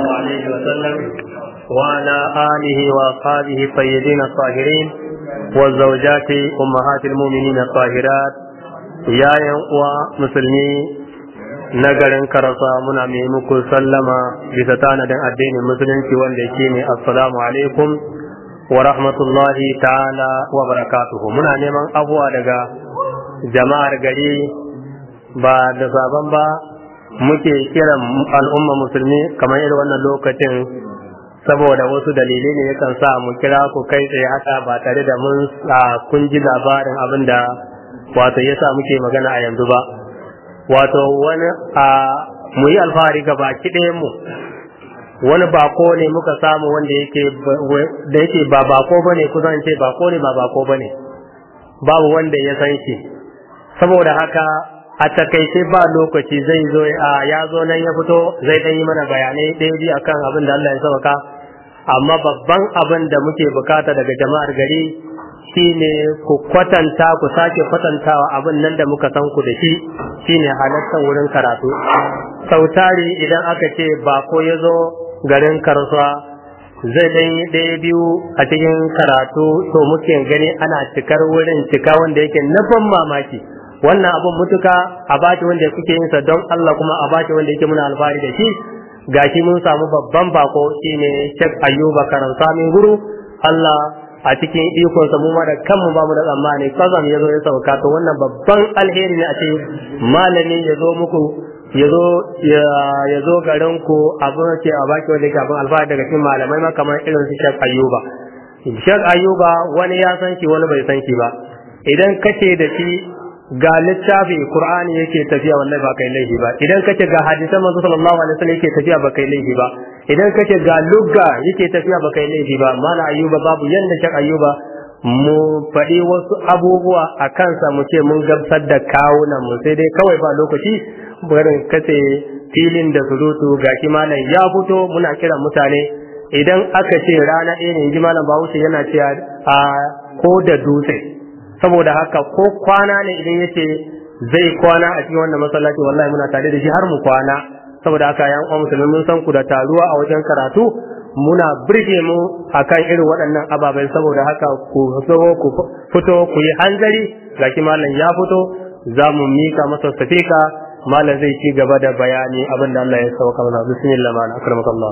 عليه وسلم وعلى آله وأصحابه الطيبين الطاهرين والزوجات أمهات المؤمنين الطاهرات يا مسلمي nagarin karasa muna mai muku sallama bisa tanadin addinin musulunci wanda yake ne assalamu alaikum wa rahmatullahi ta'ala wa barakatuhu. Muna neman abuwa daga jama'ar gari ba da zaben ba muke kiran al'umma musulmi kamar irin wannan lokacin saboda wasu dalilai ne yakan sa mu kira ku kai tsaye haka ba tare da mun kun ji labarin abin da wato yasa muke magana a yanzu ba. Wato wani mu yi alfahari ga baki ɗayan mu wani bako ne muka samu wanda yake ba bako bane, kusan ce bako ne ba bako bane, babu wanda ya san shi. Saboda haka a takaice ba lokaci zai zo ya zo nan ya fito zai dan yi mana bayanai ɗaya biyu akan abin da Allah ya sauka, amma babban abin da muke bukata daga jama'ar gari shine ku kwatanta, ku sake kwatantawa abin nan da muka san ku da shi, shine halartar wurin karatu. Sautari idan aka ce bako ya zo garin Karasuwa zai dan yi ɗaya biyu a cikin karatu, to muke gani ana cikar wurin cika wanda yake na ban mamaki. Wannan abun mutuka a baki wanda kuke yin sa don Allah, kuma a baki wanda yake muna alfahari da shi. Gashi mun samu babban bako shine Sheikh Ayuba Karamsami Guru. Allah a cikin ikonsa mu ma da kanmu ba mu da tsammani kazam ya zo ya sauka, to wannan babban alheri ne a ce malami ya zo muku ya zo garin ku abin ce a baki wanda yake abin alfahari daga cikin malamai ma kamar irin su Sheikh Ayuba. Sheikh Ayuba wani ya san shi wani bai san shi ba. Idan kace da shi ga littafi Qur'ani yake tafiya wallahi ba kai laifi ba, idan kace ga hadisan manzo sallallahu alaihi wasallam yake tafiya ba kai laifi ba, idan kace ga lugga yake tafiya ba kai laifi ba. Mala Ayuba babu yanda Sheikh Ayuba mu faɗi wasu abubuwa a kansa mu ce mun gamsar da kawunan mu, sai dai kawai ba lokaci barin kace filin da surutu. Gashi malam ya fito muna kiran mutane, idan aka ce rana ɗaya ne ji malam Bahaushe yana cewa ko da dutse. Saboda haka ko kwana ne idan yace zai kwana a cikin wannan masallaci wallahi muna tare da shi har mu kwana. Saboda haka yan uwa musulmi mun san ku da taruwa a wajen karatu, muna birge mu akan irin waɗannan ababai. Saboda haka ku fito ku yi hanzari, gashi malam ya fito za mu mika masa safika, malam zai ci gaba da bayani abin da Allah ya sauka mana. Bismillah malam, akramakallah.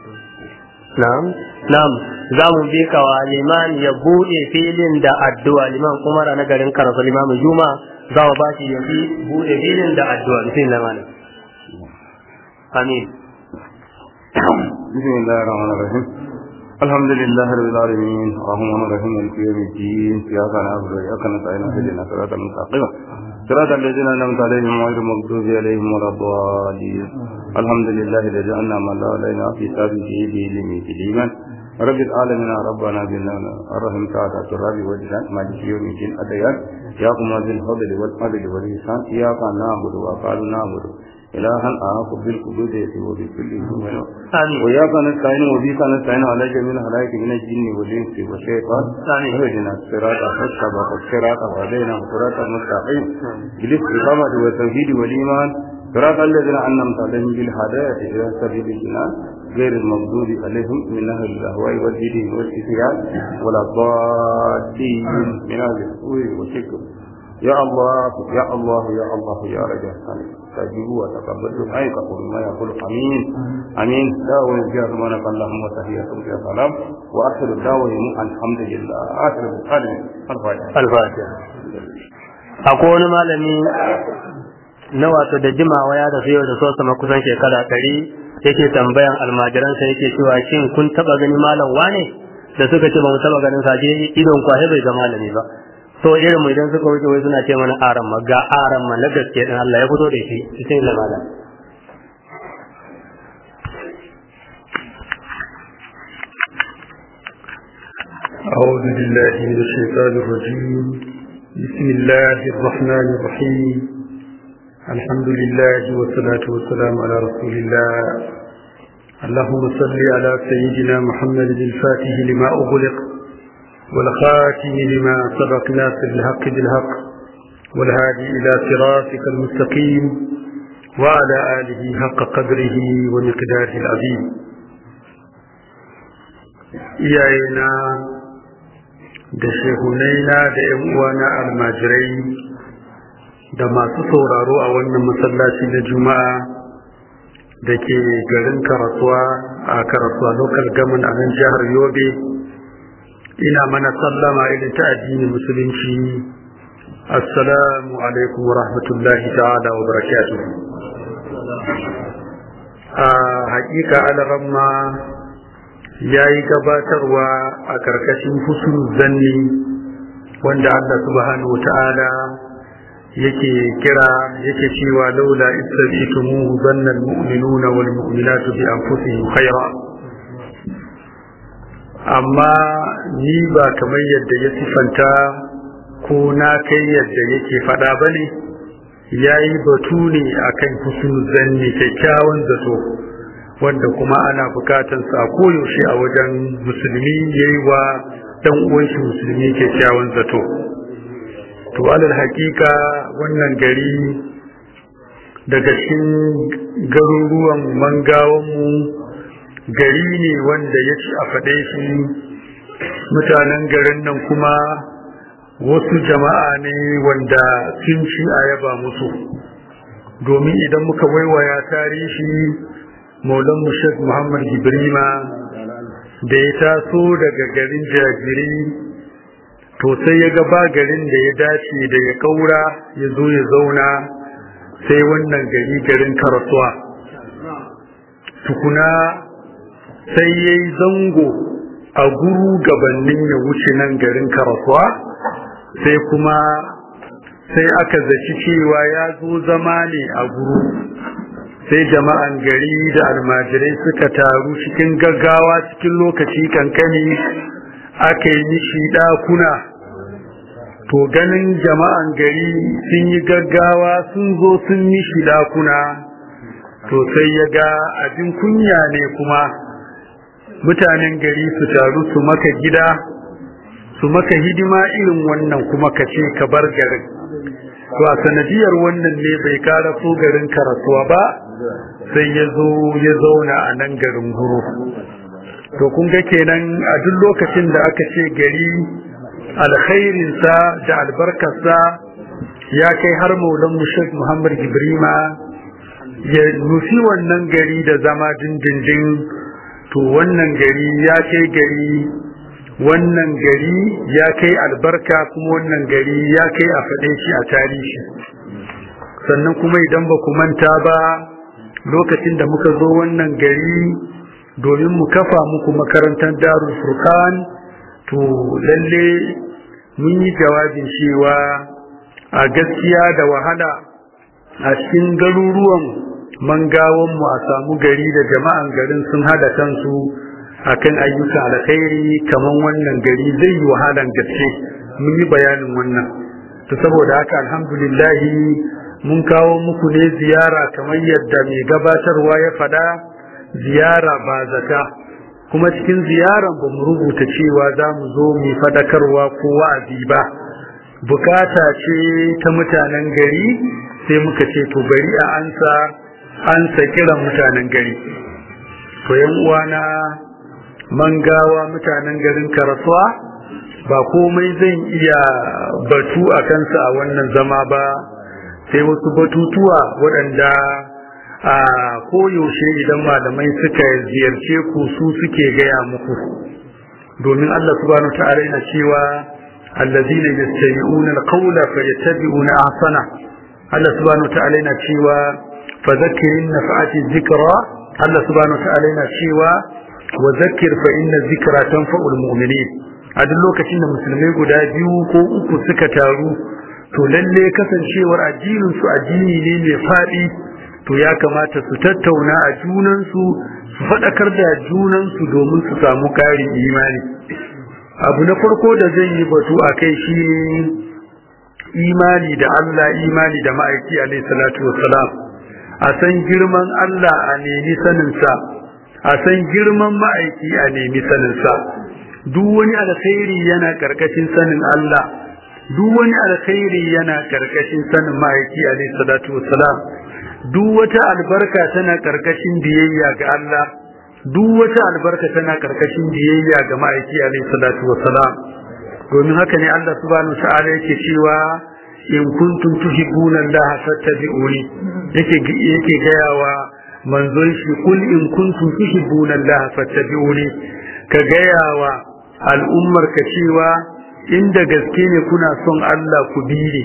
Na'am, za mu bi kawa liman ya buɗe filin da addu'a. Liman Umar na garin Karatu, limamin Juma, za mu ba shi ya buɗe filin da addu'a. Bismillah malam. Amin. Bismillahir Rahmanir Rahim. Alhamdulillahi Rabbil Alamin, Arrahmanir Rahim, Maliki Yawmiddin, Iyyaka na'budu wa iyyaka nasta'in, ihdinas siratal mustaqim. صراط الذين أنعمت عليهم غير المغضوب عليهم ولا الضالين. الحمد لله الذي جعلنا من لا علينا في سابقه بعلمه الإيمان. رب العالمين ربنا بالله الرحيم تعالى التراب والجلال مالك يوم الدين الديان إياكم ذي الفضل والعدل والإحسان إياك نعبد وقالوا نعبد إلها آخر بالقدوس وبكل يوم وإياك نستعين وبك نستعين على جميع الخلائق من الجن والإنس والشيطان اهدنا الصراط المستقيم الصراط الذين صراط المستقيم بالاستقامة والتوحيد والإيمان صراط الذين أنعمت عليهم بالهداية إلى سبيل الجنان غير المغضوب عليهم من أهل الأهواء والدين والإسيان ولا الضالين من أهل السوء والشرك. يا الله يا الله يا الله يا رجاء استجيبوا وتقبلوا أي قول ما يقول أمين أمين. دعوة الجهر منك اللهم وتحياتكم يا سلام وآخر الدعوة الحمد لله. آخر البخاري الفاتحة. أقول malami na wato da jimawa ya da yau da so sama kusan shekara 100 yake tambayan almajiransa yake cewa shin kun taba gani malam wane? Da suka ce ba mu taba ganin sa, je idon kwahe bai ga malami ba. So irin mu idan suka wuce wai suna ce mana aran ma ga aran ma na gaske din Allah ya fito da shi cikin lamala. أعوذ بالله من الشيطان الرجيم. بسم الله الرحمن الرحيم. الحمد لله والصلاة والسلام على رسول الله. اللهم صل على سيدنا محمد الفاتح لما أغلق والخاتم لما سبق ناصر الحق بالحق والهادي إلى صراطك المستقيم وعلى آله حق قدره ومقداره العظيم. iyayena da shehunaina da ƴan uwana almajirai da masu sauraro a wannan masallaci na Juma'a da ke garin Karasuwa a Karasuwa local government a nan jihar Yobe. Ina mana sallama irin ta addinin musulunci. Assalamu alaikum wa rahmatullahi ta'ala wa barakatuh. A hakika alaramma ya yi gabatarwa a karkashin husnul zanni wanda Allah subhanahu wa ta'ala yake kira yake cewa laula istafitumuhu dhanna almu'minuna wal mu'minatu bi anfusihim khayra. Amma ni ba kamar yadda ya sifanta ko na kai yadda yake fada bane, yayi batu ne akan husnul zanni, kyakkyawan zato, wanda kuma ana bukatan sa koyaushe a wajen musulmi yayi wa dan uwan shi musulmi kyakkyawan zato. To alal hakika wannan gari daga cikin garuruwan mangawanmu gari ne wanda ya ci a faɗe shi. Mutanen garin nan kuma wasu jama'a ne wanda sun ci a yaba musu, domin idan muka waiwaya tarihi maulan Sheikh Muhammad Ibrima da ya taso daga garin Jajiri, to sai ya ga ba garin da ya dace da ya kaura ya zo ya zauna sai wannan gari, garin Karasuwa. Tukuna sai ya yi zango a guru gabanin ya wuce nan garin Karasuwa, sai kuma sai aka zaci cewa ya zo zama ne a guru. Sai jama'an gari da almajirai suka taru cikin gaggawa, cikin lokaci kankani aka yi mishi ɗakuna. To ganin jama'an gari sun yi gaggawa sun zo sun mishi ɗakuna, to sai ya ga abin kunya ne kuma mutanen gari su taru su maka gida, su maka hidima irin wannan kuma ka ce ka bar garin. To a sanadiyar wannan ne bai kara so garin Karasuwa ba, sai ya zo ya zauna a nan garin Guru. To kun ga kenan a duk lokacin da aka ce gari alkhairinsa da albarkarsa ya kai har maulan Sheikh Muhammad Ibrima ya nufi wannan gari da zama dindindin, to wannan gari ya kai gari, wannan gari ya kai albarka, kuma wannan gari ya kai a faɗe shi a tarihi. Sannan kuma idan ba ku manta ba, lokacin da muka zo wannan gari domin mu kafa muku makarantar Darul Furqan, to lalle mun yi jawabin cewa a gaskiya da wahala a cikin garuruwan mangawanmu a samu gari da jama'an garin sun hada kansu akan ayyukan alkhairi kaman wannan gari, zai yi wahalan gaske. Mun yi bayanin wannan. To saboda haka alhamdulillah mun kawo muku ne ziyara kamar yadda mai gabatarwa ya fada, ziyara ba zata. Kuma cikin ziyaran ba mu rubuta cewa za mu zo mu fadakarwa ko wa'azi ba, bukata ce ta mutanen gari, sai muka ce to bari a ansa kiran mutanen gari. To yan uwana mangawa, mutanen garin Karasuwa, ba komai zan iya batu a kansa a wannan zama ba, sai wasu batutuwa waɗanda a koyaushe idan malamai suka ziyarce ku su suke gaya muku. Domin Allah subhanahu ta'ala yana cewa allazina yastami'una alqawla fayattabi'una ahsana. Allah subhanahu ta'ala yana cewa fadhakkir in nafa'ati dhikra. Allah subhanahu ta'ala yana cewa wa zakkir fa inna dhikra tanfa'ul mu'minin. A duk lokacin da musulmai guda biyu ko uku suka taru, to lalle kasancewar addinin su addini ne mai fadi, to ya kamata su tattauna a junansu, su faɗakar da junansu domin su samu ƙarin imani. Abu na farko da zan yi batu a kai shi ne imani da Allah, imani da ma'aiki alaihi salatu wassalam. A san girman Allah a nemi saninsa, a san girman ma'aiki a nemi saninsa. Duk wani alkhairi yana ƙarƙashin sanin Allah, duk wani alkhairi yana ƙarƙashin sanin ma'aiki alaihi salatu wassalam. Duk wata albarka tana ƙarƙashin biyayya ga Allah, duk wata albarka tana karkashin biyayya ga ma'aiki alaihi salatu wassalam. domin haka ne Allah subhanahu wa ta'ala yake cewa in kuntum tuhibbuna Allah fattabi'uni, yake gayawa manzon shi kul in kuntum tuhibbuna Allah fattabi'uni, ka gayawa al'ummar ka cewa inda gaske ne kuna son Allah ku bi ni,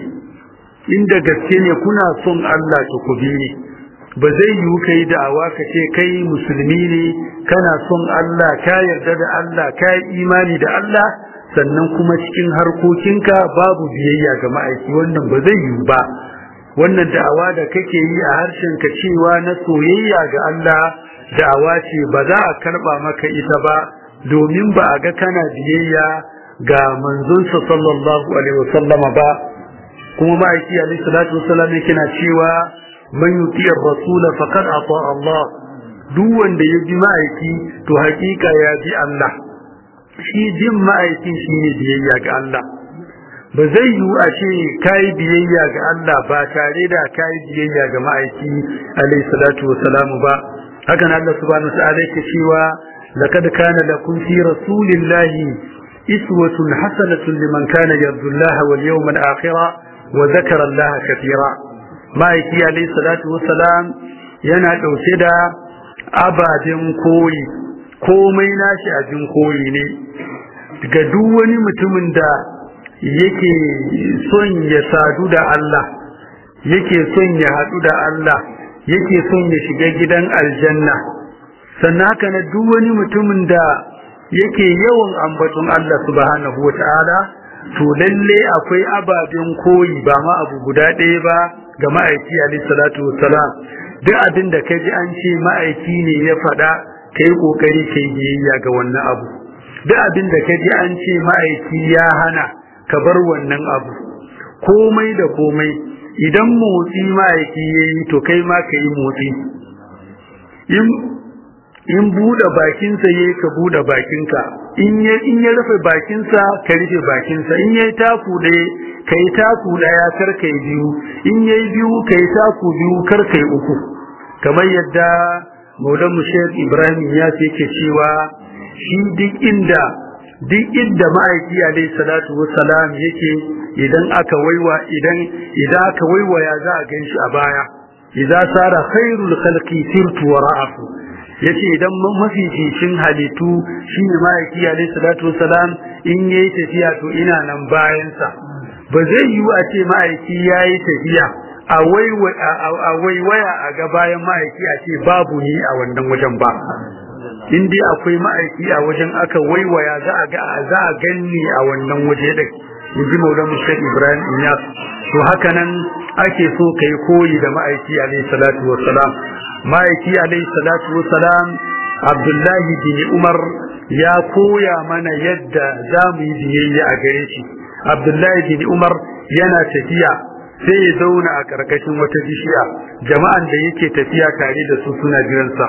inda gaske ne kuna son Allah ku bi ni. ba zai yiwu kai da'awa ka ce kai musulmi ne, kana son Allah, ka yarda da Allah, ka yi imani da Allah, sannan kuma cikin harkokinka babu biyayya ga ma'aiki. wannan ba zai yiwu ba. wannan da'awa da kake yi a harshen ka cewa na soyayya ga Allah da'awa ce ba za a karba maka ita ba, domin ba a ga kana biyayya ga manzonsa sallallahu alaihi wasallama ba. kuma ma'aiki alaihi salatu wasallam yake na cewa man yuti ar-rasula faqad ata Allah, duk wanda ya bi ma'aiki to hakika ya bi Allah. shi bin ma'aiki shine biyayya ga Allah. ba zai yiwu a ce kai biyayya ga Allah ba tare da kai biyayya ga ma'aiki alaihi salatu wasalam ba. haka nan Allah subhanahu wa ta'ala yake cewa laqad kana lakum fi rasulillahi iswatun hasanatun liman kana yarju Allah wal yawmal akhir wa dhakara Allah katira. ma'aiki alaihi salatu wasalam yana dauke da ababen koyi, komai nashi abin koyi ne ga duk wani mutumin da yake son ya sadu da Allah, yake son ya haɗu da Allah, yake son ya shiga gidan aljanna. sannan haka na duk wani mutumin da yake yawan ambaton Allah subhanahu wa ta'ala, to lalle akwai ababen koyi ba ma abu guda ɗaya ba ga ma'aiki alaihi salatu wassalam. duk abin da ka ji an ce ma'aiki ne ya faɗa, ka yi ƙoƙari ka yi biyayya ga wannan abu. duk abin da ka ji an ce ma'aiki ya hana, ka bar wannan abu. komai da komai idan motsi ma'aiki ya yi to kai ma ka yi motsi. in buɗe bakinsa ya yi ka buɗe bakinka, in ya rufe bakinsa ka rufe bakinsa, in ya yi taku ɗaya ka yi taku ɗaya kar ka yi biyu, in ya yi biyu ka yi taku biyu kar ka yi uku. kamar yadda Maulanmu Sheikh Ibrahim ya yake cewa shi duk inda ma'aiki alaihi salatu wassalam yake idan aka waiwaya za a ganshi a baya. idza sara khairul khalqi sirtu wara'ahu, yace idan mafificin halittu shine ma'aiki alaihi salatu wassalam, in yayi tafiya to ina nan bayansa. ba zai yiwu a ce ma'aiki yayi tafiya a waiwaya a ga bayan ma'aiki a ce babu ni a wannan wajen ba. in dai akwai ma'aiki a wajen aka waiwaya za a ganni a wannan waje da inji Maulana Sheikh Ibrahim Inyas. to haka nan ake so kai koyi da ma'aiki alayhi salatu wassalam. ma'aiki alayhi salatu wassalam Abdullahi bin Umar ya koya mana yadda za mu yi biyayya a gare shi. Abdullahi bin Umar yana tafiya sai ya zauna a karkashin wata bishiya, jama'an da yake tafiya tare da su suna jiransa.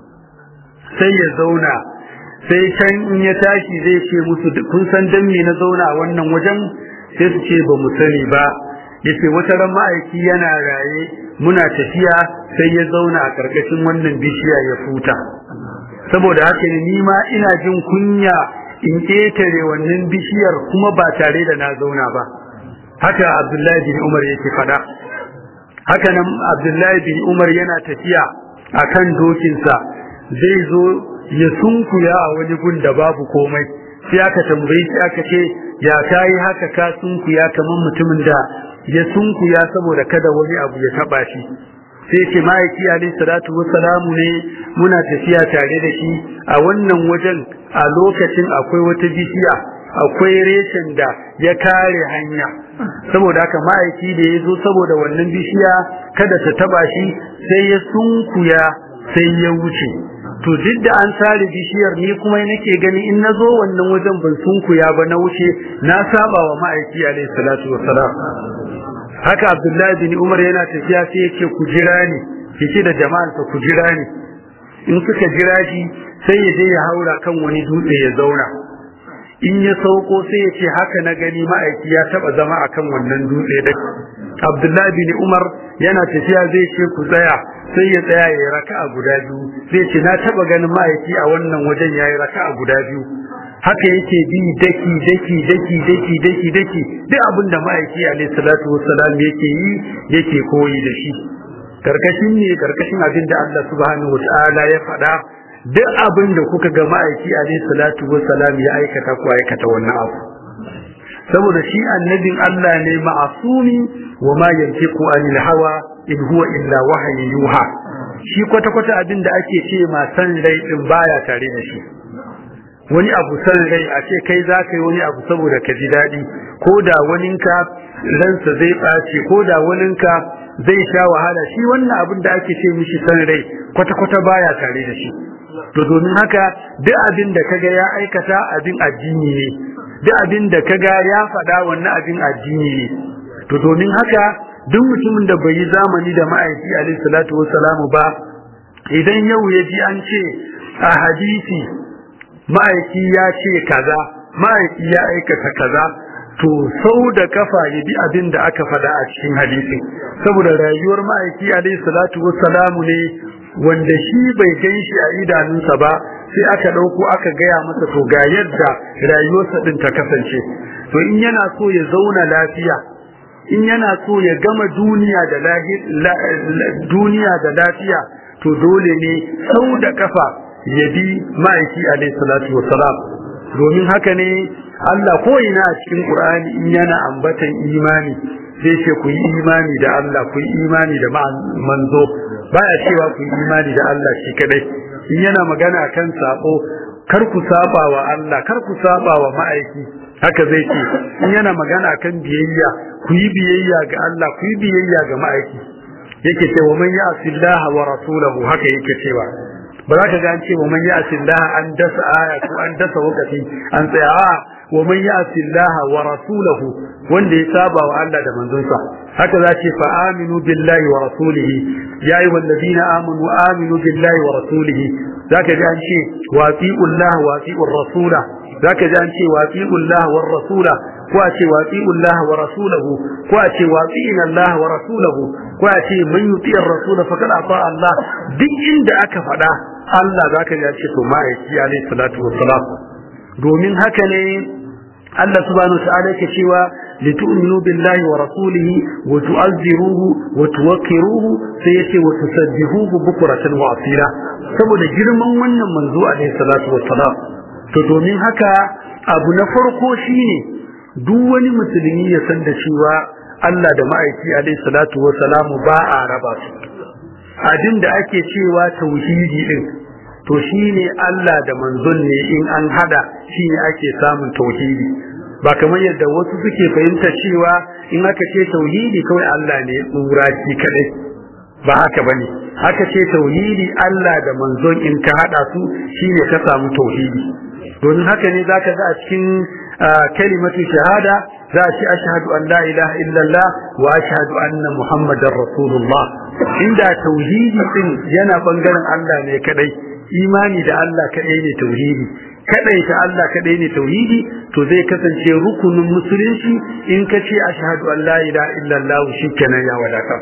sai ya zauna, sai can in ya tashi zai ce musu kun san dan me na zauna a wannan wajen? sai su ce ba mu sani ba. yace wata ran ma'aiki yana raye muna tafiya sai ya zauna a karkashin wannan bishiya ya futa. saboda haka ne ni ma ina jin kunya in ketare wannan bishiyar kuma ba tare da na zauna ba. haka Abdullahi bin Umar yake fada. haka nan Abdullahi bin Umar yana tafiya akan dokinsa, zai zo ya sunkuya a wani gun da babu komai. sai aka tambaye shi aka ce ya kai haka ka sunkuya kamar mutumin da ya sunkuya saboda kada wani abu ya taba shi. sai ce ma'aiki alayhi salatu wassalamu ne muna tafiya tare da shi a wannan wajen, a lokacin akwai wata bishiya, akwai reshen da ya kare hanya. saboda haka ma'aiki da ya zo saboda wannan bishiya kada ta taba shi sai ya sunkuya sai ya wuce. to duk da an sare bishiyar ni kuma nake gani in nazo wannan wajen ban sunkuya ba na wuce, na saba wa ma'aiki alayhi salatu wassalam. haka Abdullahi bin Umar yana tafiya sai yake ku jira ni, yake da jama'arsa ku jira ni. in suka jira shi sai ya je ya haura kan wani dutse ya zauna. in ya sauko sai ya ce haka na gani ma'aiki ya taba zama akan wannan dutse da Abdullahi bin Umar yana tafiya zai ce ku tsaya sai ya tsaya ya raka'a guda biyu zai ce na taba ganin ma'aiki a wannan wajen yayi raka'a guda biyu haka yake bi daki duk abin da ma'aiki alayhi salatu wassalam yake yi yake koyi da shi karkashin abin da Allah subhanahu wataala ya faɗa duk abin da kuka ga ma'aiki alayhi salatu wassalam ya aikata ku aikata wannan abu saboda shi annabin Allah ne ma'asumi wa ma yantiqu anil hawa in huwa illa wahyi yuha shi kwata abin da ake ce ma san rai din baya tare da shi wani abu san rai a ce kai za ka yi wani abu saboda ka ji daɗi ko da waninka ransa zai ɓaci ko da waninka zai sha wahala shi wannan abin da ake ce mishi san rai kwata baya tare da shi to domin haka duk abin da kaga ya aikata abin addini ne duk abin da kaga ya faɗa wannan abin addini ne to domin haka duk mutumin da bai yi zamani da ma'aiki alaihi salatu wassalamu ba idan yau ya ji an ce a hadisi ma'aiki ya ce kaza ma'aiki ya aikata kaza to sau da kafa ya bi abin da aka faɗa a cikin hadisi saboda rayuwar ma'aiki alaihi salatu wassalamu ne wanda shi bai gan shi a idanunsa ba sai aka ɗauko aka gaya masa to ga yadda rayuwarsa ɗin ta kasance to in yana so ya zauna lafiya in yana so ya gama duniya da lafiya to dole ne sau da kafa ya bi ma'aiki alaihi salatu wassalam domin haka ne Allah ko ina a cikin Qur'ani in yana ambatan imani zai ce ku yi imani da Allah ku yi imani da manzo baya cewa ku yi imani da Allah shi kadai in yana magana kan sabo kar ku saba wa Allah kar ku saba wa ma'aiki haka zai ce in yana magana kan biyayya ku yi biyayya ga Allah ku yi biyayya ga ma'aiki yake cewa man ya'si Allah wa rasulahu haka yake cewa ba za ka ga an ce wa man ya'si Allah an dasa aya ko an dasa wakati an tsaya wa man ya'si Allah wa rasulahu wanda ya saba wa Allah da manzonsa haka za ce fa aminu billahi wa rasulihi ya ayyuhal ladina amanu aminu billahi wa rasulihi zaka ji an ce wa atiullah wa atiur rasula zaka ji an ce wa atiullah war rasula ko a ce wa atiullah wa rasulahu ko a ce wa atina Allah wa rasulahu ko a ce man yuti'ir rasul faqad ata Allah duk inda aka faɗa Allah zaka ji an ce to ma'aiki alayhi salatu wassalam domin haka ne Allah subhanahu wa ta'ala yake cewa litu'minu billahi wa rasulihi wa tu'azziruhu wa tuwaqqiruhu sai yace wa tusabbihuhu bukratan wa asila saboda girman wannan manzo alaihi salatu wassalam to domin haka abu na farko shine duk wani musulmi ya san da cewa Allah da ma'aiki alaihi salatu wassalam ba a raba su abin da ake cewa tauhidi din to shine Allah da manzon ne in an hada shine ake samun tauhidi ba kamar yadda wasu suke fahimta cewa in aka ce tauhidi kawai Allah ne tsura shi kadai ba haka bane aka ce tauhidi Allah da manzon in ka hada su shine ka samu tauhidi don haka ne zaka ga a cikin kalimatu shahada za a ce ashhadu an la ilaha illallah wa ashhadu anna muhammadar rasulullah inda tauhidi din yana bangaren Allah ne kadai imani da Allah kadai ne tauhidi kadai ta Allah kadai ne tauhidi to zai kasance rukunin musulunci in ka ce ashhadu an la ilaha illallah shikenan ya wadata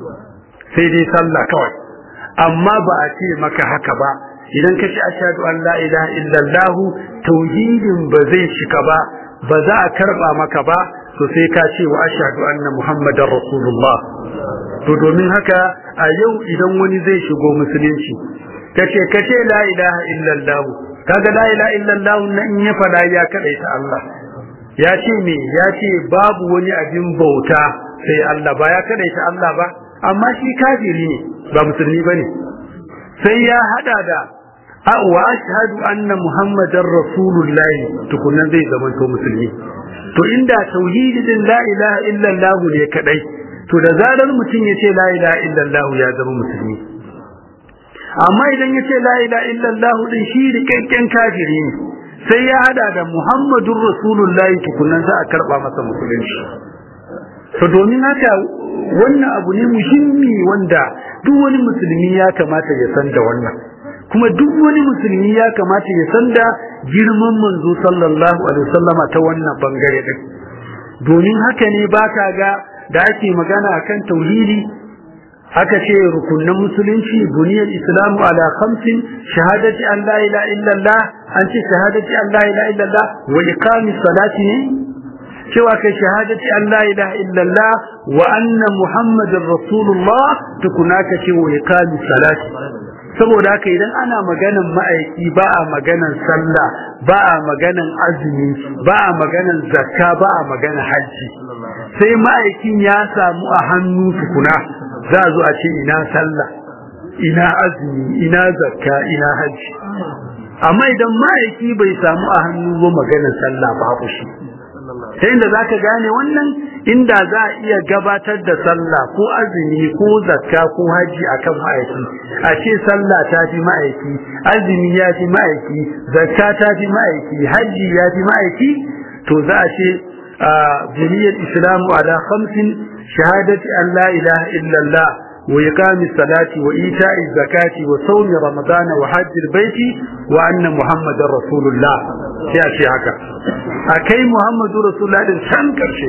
sai dai sallah kawai amma ba a ce maka haka ba idan ka ce ashhadu an la ilaha illallah tauhidin ba zai cika ba za a karba maka ba to sai ka ce wa ashhadu anna muhammadar rasulullah to domin haka a yau idan wani zai shigo musulunci kace la ilaha illallah kaga la ilaha illallah na in ya fada ya kadaita Allah ya ce me ya ce babu wani abin bauta sai Allah ba ya kadaita Allah ba amma shi kafiri ne ba musulmi bane sai ya hada da wa ashhadu anna muhammadar rasulullahi tukunan zai zama to musulmi to inda tauhidi din la ilaha illallah ne kadai to da zarar mutum ya ce la ilaha illallah ya zama musulmi amma idan ya ce la ilaha illallah din shi rikakken kafiri ne sai ya hada da muhammadur rasulullahi tukunan za a karba masa musulunci to domin haka wannan abu ne muhimmi wanda duk wani musulmi ya kamata ya san da wannan kuma duk wani musulmi ya kamata ya san da girman manzo sallallahu alaihi wasallama ta wannan bangare din domin haka ne baka ga da ake magana akan tauhidi aka ce rukunin musulunci buniyar islamu ala khamsin shahadati an la ilaha illallah an ce shahadati an la ilaha illallah wa iqamis salati ne cewa kai shahadati an la ilaha illallah wa anna muhammadar rasulullah tukuna ka ce wa iqamis salati saboda haka idan ana maganan ma'aiki ba a maganan sallah ba a maganan azumi ba a maganan zakka ba a maganan hajji sai ma'aikin ya samu a hannu tukuna za a zo a ce ina sallah ina azumi ina zakka ina hajji amma idan ma'aiki bai samu a hannu ba maganan sallah babu shi ta inda za ka gane wannan inda za a iya gabatar da sallah ko azumi ko zakka ko haji akan ma'aiki a ce sallah ta fi ma'aiki azumi ya fi ma'aiki zakka ta fi ma'aiki haji ya fi ma'aiki to za a ce buniyar islamu ala khamsin shahadati an la ilaha illallah wa iqamis salati wa ita'iz zakati wa sawmi ramadana wa hajjil baiti wa anna muhammadar rasulullah sai a ce haka akai muhammadu rasulullah din san karshe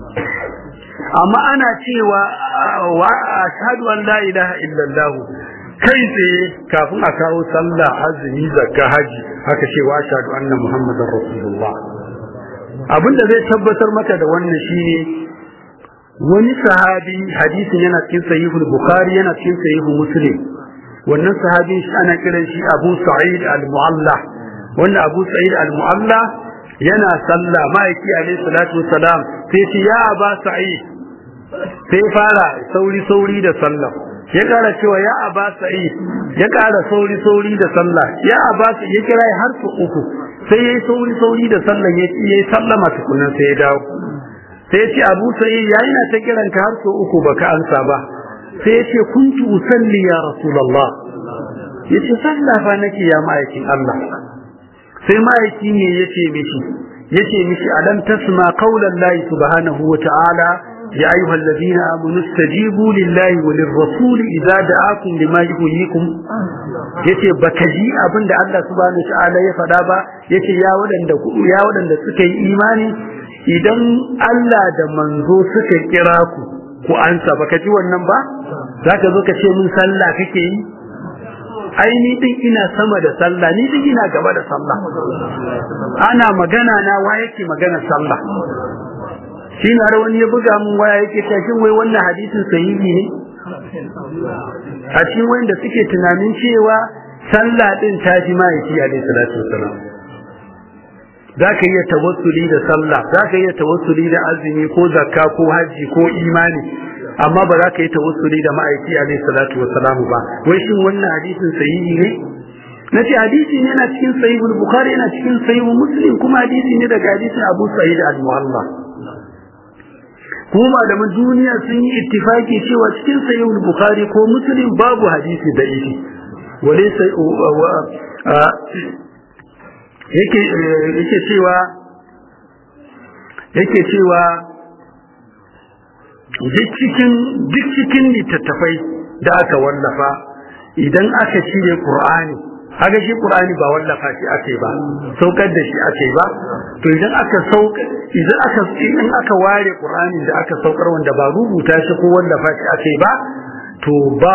amma ana cewa wa ashhadu an la ilaha illallah kai tsaye kafin a kawo sallah azumi zakka haji haka ce wa ashhadu anna muhammadar rasulullah abinda zai tabbatar maka da wannan shine wani sahabi hadisin yana cikin sahihul bukhari yana cikin sahihul muslim wannan sahabin shi ana kiran shi abu sa'id al-mu'alla wannan abu sa'id al-mu'alla yana sallah ma'aiki alayhi salatu wassalam sai ce ya aba sa'id sai fara sauri da sallah ya kara cewa ya aba sa'id ya kara sauri da sallah ya aba ya kira har su uku sai yayi sauri da sallah yayi sallama tukunan sai ya dawo sai ya ce abu sa'id yayi na ta kiran ka har su uku baka ansa ba sai ya ce kuntu usalli ya rasulullah yace sallah fa nake ya ma'aikin Allah sai ma'aiki ne yace mishi alam tasma qawlan lahi subhanahu wa ta'ala ya ayyuhal ladina amanu istajibu lillahi wa lirrasul idza da'akum lima yuhyikum yace baka ji abinda Allah subhanahu wa ta'ala ya faɗa ba yace ya wadanda suka yi imani idan Allah da manzo suka kira ku ansa baka ji wannan ba zaka zo ka ce mun sallah kake yi ai ni din ina sama da sallah ni din ina gaba da sallah ana magana na wa yake magana sallah shi na da wani ya buga mun waya yake ta shin wai wannan hadisin sahihi ne a cikin wanda suke tunanin cewa sallah din ta ji mahaifi alaihi salatu wasalam zaka iya tawassuli da sallah zaka iya tawassuli da azumi ko zakka ko haji ko imani amma ba za ka yi tawassuli da ma'aiki alaihi salatu wassalamu ba wai shin wannan hadisin sahihi ne nace hadisi ne yana cikin sahihul bukhari yana cikin sahihul muslim kuma hadisi ne daga hadisin abu sa'id al-mu'alla kuma malaman duniya sun yi ittifaki cewa cikin sahihul bukhari ko muslim babu hadisi da ishi walaysa yake cewa duk cikin littattafai da aka wallafa idan aka cire Qur'ani haka shi Qur'ani ba wallafa shi ake ba saukar da shi ake ba to idan aka ware Qur'ani da aka saukar wanda ba rubuta shi ko wallafa shi ake ba to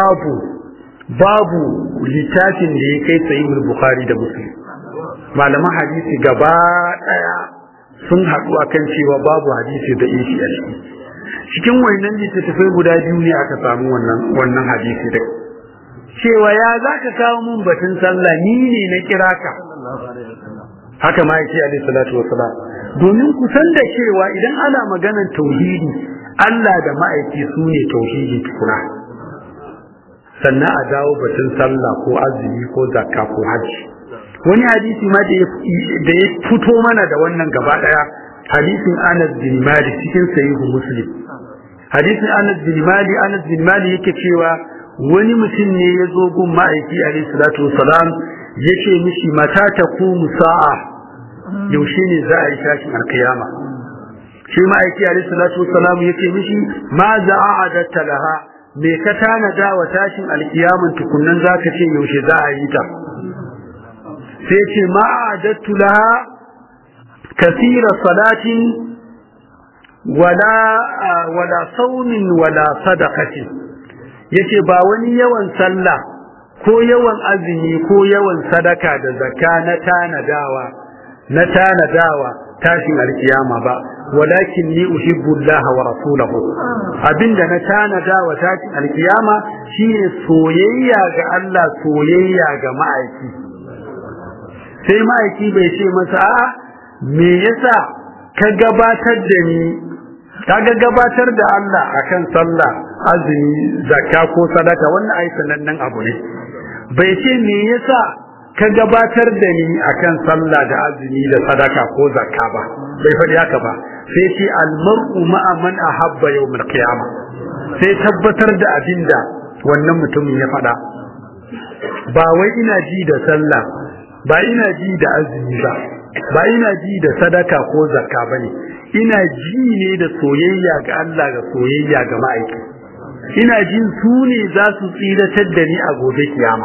babu littafin da ya kai sahihul Bukhari da Muslim malaman hadisi gaba daya sun haɗu akan cewa babu hadisi da ishi a ciki cikin wannan littattafai guda biyu ne aka samu wannan hadisi da cewa ya zaka kawo mun batun sallah ni ne na kira ka haka ma yake alaihi salatu wassalam domin ku san da cewa idan ana maganar tauhidi Allah da ma'aiki su ne tauhidi tukuna sannan a dawo batun sallah ko azumi ko zakka ko hajji wani hadisi ma da ya fito mana da wannan gaba daya hadisin Anas bin Malik cikin sahihu Muslim hadisin Anas bin Malik yake cewa wani mutum ne ya zo gun ma'aiki alayhi salatu wasalam yace mishi mata taqumu sa'a yaushe ne za a yi tashin alkiyama shi ma'aiki alayhi salatu wasalam yace mishi ma za'adatta laha me ka tanada wa tashin alkiyaman tukunnan zaka ce yaushe za a yi ta sai ce ma'adattu laha kathira salatin wala saumin wala sadaqati yace ba wani yawan sallah ko yawan azumi ko yawan sadaka da zakka na tanadawa tashin alkiyama ba walakin ni uhibbu Allah wa rasulahu abinda na tanadawa tashin alkiyama shine soyayya ga Allah soyayya ga ma'aiki sai ma'aiki bai ce masa a'a me yasa ka gabatar da ni kaga gabatar da Allah akan sallah azumi zakka ko sadaka wannan ai sanannen abu ne bai ce me yasa ka gabatar da ni akan sallah da azumi da sadaka ko zakka ba bai faɗi haka ba sai ce almar'u ma'a man ahabba yawmal qiyamah sai tabbatar da abinda wannan mutumin ya faɗa ba wai ina ji da sallah ba ina ji da azumi ba ina ji da sadaka ko zakka bane ina ji ne da soyayya ga Allah ga soyayya ga ma'aiki ina jin su ne za su tsiratar da ni a gobe kiyama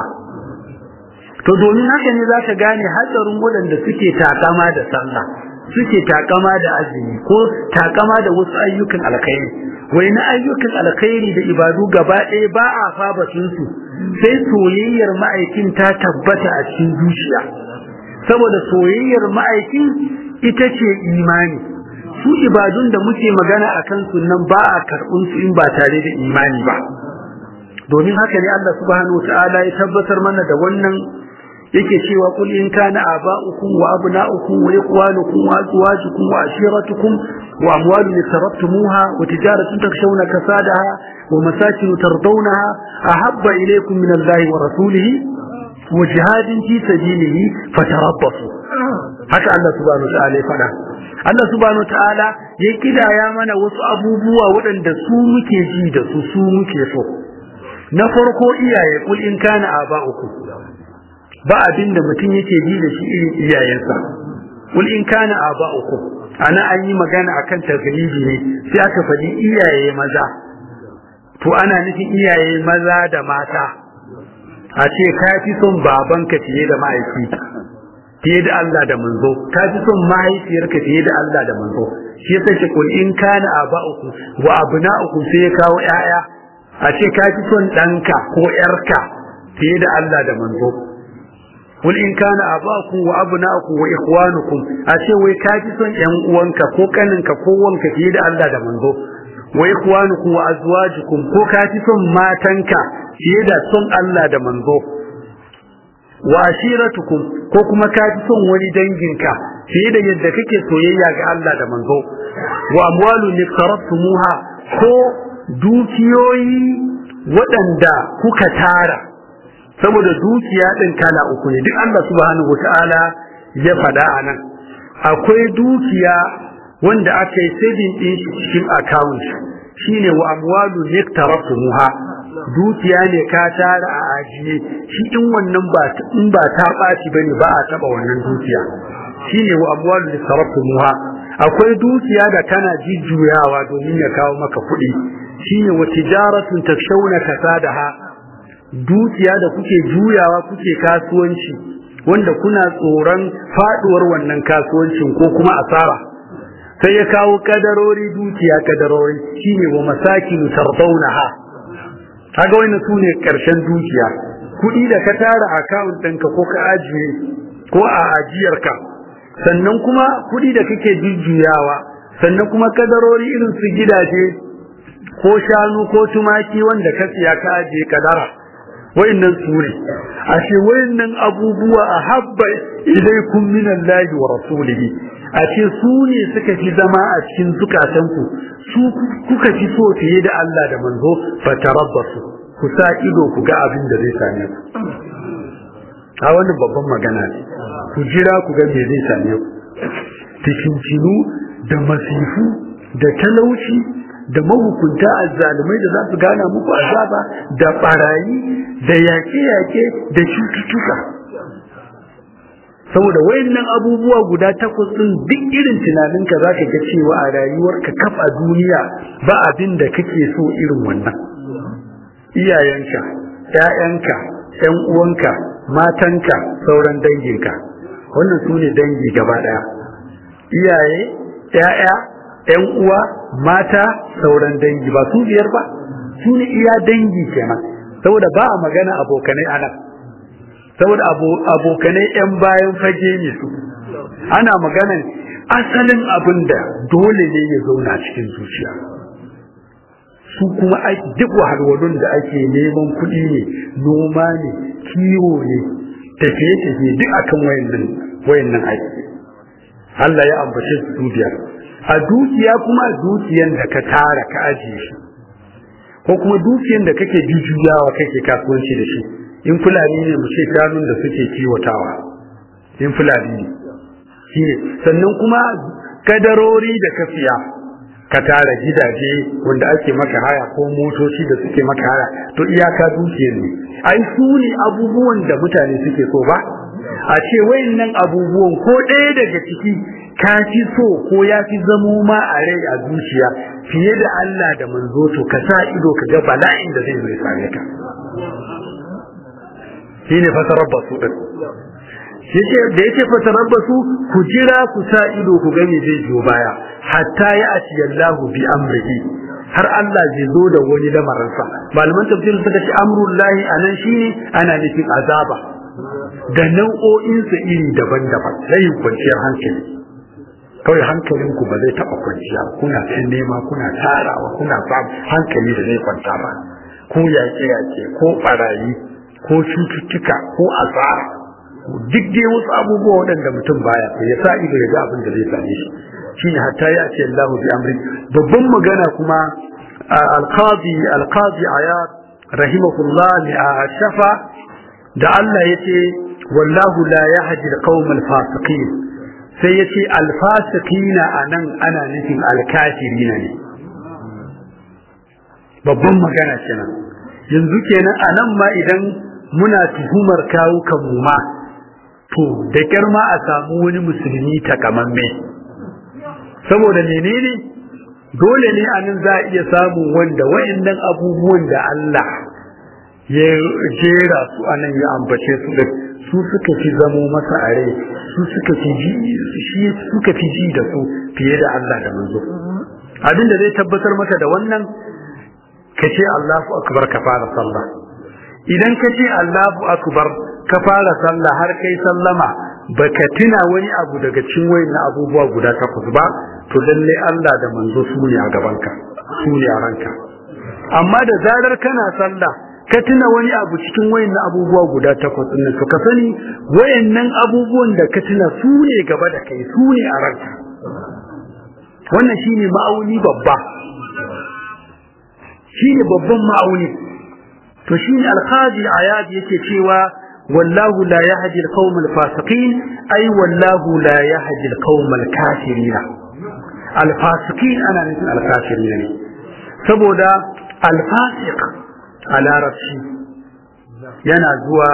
to domin haka ne za ka gane hatsarin waɗanda suke takama da sallah suke takama da azumi ko takama da wasu ayyukan alkhairi wai na ayyukan alkhairi da ibadu gaba ɗaya ba a fabatun su sai soyayyar ma'aikin ta tabbata a cikin zuciya saboda soyayyar ma'aikin ita ce imani su ibadun da muke magana a kan sunan ba a karɓun su in ba tare da imani ba domin haka ne Allah subhanahu wataala ya tabbatar mana da wannan yake cewa kul in kana aba'ukum wa abna'ukum wa ikhwanukum wa azwajukum wa ashiratukum wa amwalun iqtarabtumuha wa tijaratun takshawna kasadaha wa masakin tardawnaha ahabba ilaykum min Allahi wa rasulihi wa jihadin fi sabilihi fatarabbasu haka Allah subhanahu wataala ya faɗa Allah subhanahu wataala ya kidaya mana wasu abubuwa waɗanda su muke ji da su muke so na farko iyaye kul in kana aba'ukum ba abinda mutum yake ji da shi irin iyayensa kul in kana aba'ukum ana an yi magana akan taglibi ne sai aka faɗi iyaye maza to ana nufin iyaye maza da mata a ce ka fi son babanka fiye da mahaifi fiye da Allah da manzo ka fi son mahaifiyarka fiye da Allah da manzo shi yasa ce kul in kana aba'ukum wa abna'ukum sai ya kawo ƴaƴa a ce ka fi son ɗanka ko ƴarka fiye da Allah da manzo kul in kana aba'ukum wa abna'ukum wa ikhwanukum a ce wai ka fi son ƴan uwanka ko kaninka ko wanka fiye da Allah da manzo wa ikhwanukum wa azwajukum ko ka fi son matanka fiye da son Allah da manzo wa ashiratukum ko kuma ka fi son wani danginka fiye da yadda kake soyayya ga Allah da manzo wa amwalun iqtarabtumuha ko dukiyoyi waɗanda kuka tara saboda dukiya din kala uku ne duk Allah subhanahu wataala ya faɗa anan akwai dukiya wanda aka yi saving din cikin account shine wa amwalun iqtarabtumuha dukiya ne ka tara a ajiye shi in wannan ba ta ɓaci bane ba a taba wannan dukiya shine wa amwalu lisarafumuha akwai dukiya da kana jujjuyawa domin ya kawo maka kuɗi shine wa tijaratun takshawna kasadaha dukiya da kuke juyawa kuke kasuwanci wanda kuna tsoron faduwar wannan kasuwancin ko kuma asara sai ya kawo kadarori dukiya kadarori shine wa masakin tardawnaha kaga wannan sune karshen dukiya kudi da ka tara account ɗinka ko ka ajiye ko a ajiyarka sannan kuma kudi da kake jujjuyawa sannan kuma kadarori irin su gidaje ko shanu ko tumaki wanda ka siya ka ajiye kadara wayannan sune ashe wayannan abubuwa ahabba ilaykum minallahi wa rasulihi ashe su ne suka fi zama a cikin zukatanku su kuka fi so fiye da Allah da manzo fatarabbasu ku sa ido ku ga abin da zai same ku a wannan babban magana ne ku jira ku ga me zai same ku tikincinu da masifu da talauci da mahukunta azzalumai da za su gana muku azaba da barayi da yaƙe-yaƙe da cututtuka saboda wayannan abubuwa guda takwas din duk irin tunaninka zaka ga cewa a rayuwarka kaf a duniya ba abin da kake so irin wannan iyayenka ƴaƴanka ƴan uwanka matanka sauran danginka wannan sune dangi gaba daya iyaye ƴaƴa ƴan uwa mata sauran dangi ba su biyar ba su ne iya dangi kenan saboda ba a magana abokanai anan saboda abokanai yan bayan fage ne su ana maganan asalin abin da dole ne ya zauna cikin zuciya su kuma duk wahalwalun da ake neman kuɗi ne noma ne kiwo ne tafiye-tafiye duk akan wayannan aiki Allah ya ambace su biyar a dukiya kuma dukiyan da ka tara ka ajiye shi ko kuma dukiyan da kake jujjuyawa kake kasuwanci da shi in fulani ne mu ce shanun da suke kiwatawa in fulani ne shine sannan kuma kadarori da ka siya ka tara gidaje wanda ake maka haya ko motoci da suke maka haya to iyaka dukiyar ne ai su ne abubuwan da mutane suke so ba a ce wayannan abubuwan ko ɗaya daga ciki ka fi so ko ya fi zamo ma a rai a zuciya fiye da Allah da manzo to ka sa ido ka ga bala'in da zai zo ya same ka shine fatarabbasu din da yake fatarabbasu ku jira ku sa ido ku ga me zai biyo baya hatta ya ati Allahu bi amrihi har Allah zai zo da wani lamarin sa malaman tafsir suka ce amrullahi anan shine ana nufin azaba da nau'o'in sa iri daban-daban sai kwanciyar hankali kawai hankalin ku ba zai taba kwanciya kuna cin nema kuna tarawa kuna samu hankali da zai kwanta ba ko yaƙe ko barayi ko cututtuka ko asara duk dai wasu abubuwa waɗanda mutum baya ya sa ido ya ga abin da zai same shi shine hatta ya ce Allah bi amri babban magana kuma al-qadi ayat rahimahullah li shafa da Allah yace wallahu la yahdi al-qawm al-fasiqin sai yace al-fasiqina anan ana nufin al-kafirina ne babban magana kenan yanzu kenan anan ma idan muna tuhumar kawo kanmu ma to da kyar ma a samu wani musulmi takamamme saboda menene dole ne anan za a iya samu wanda wayannan abubuwan da Allah ya jera su anan ya ambace su da su suka fi zamo masa a rai su suka fi ji da su fiye da Allah da manzo abin da zai tabbatar maka da wannan kace Allahu akbar ka fara sallah idan kace Allahu akbar ka fara sallah har kai sallama baka tuna wani abu daga cikin wayannan abubuwa guda takwas ba to lalle Allah da manzo su ne a gabanka su ne a ranka amma da zarar kana sallah ka tuna wani abu cikin wayannan abubuwa guda takwas din to ka sani wayannan abubuwan da ka tuna su ne gaba da kai su ne a ranka wannan shine ma'auni babba shine babban ma'auni to shine al-qadi ayat yake cewa wallahu la yahdi al-qawm al-fasiqin ay wallahu la yahdi al-qawm al-kafirin al-fasiqin ana nufin al-kafirin ne saboda al-fasiq a larabci yana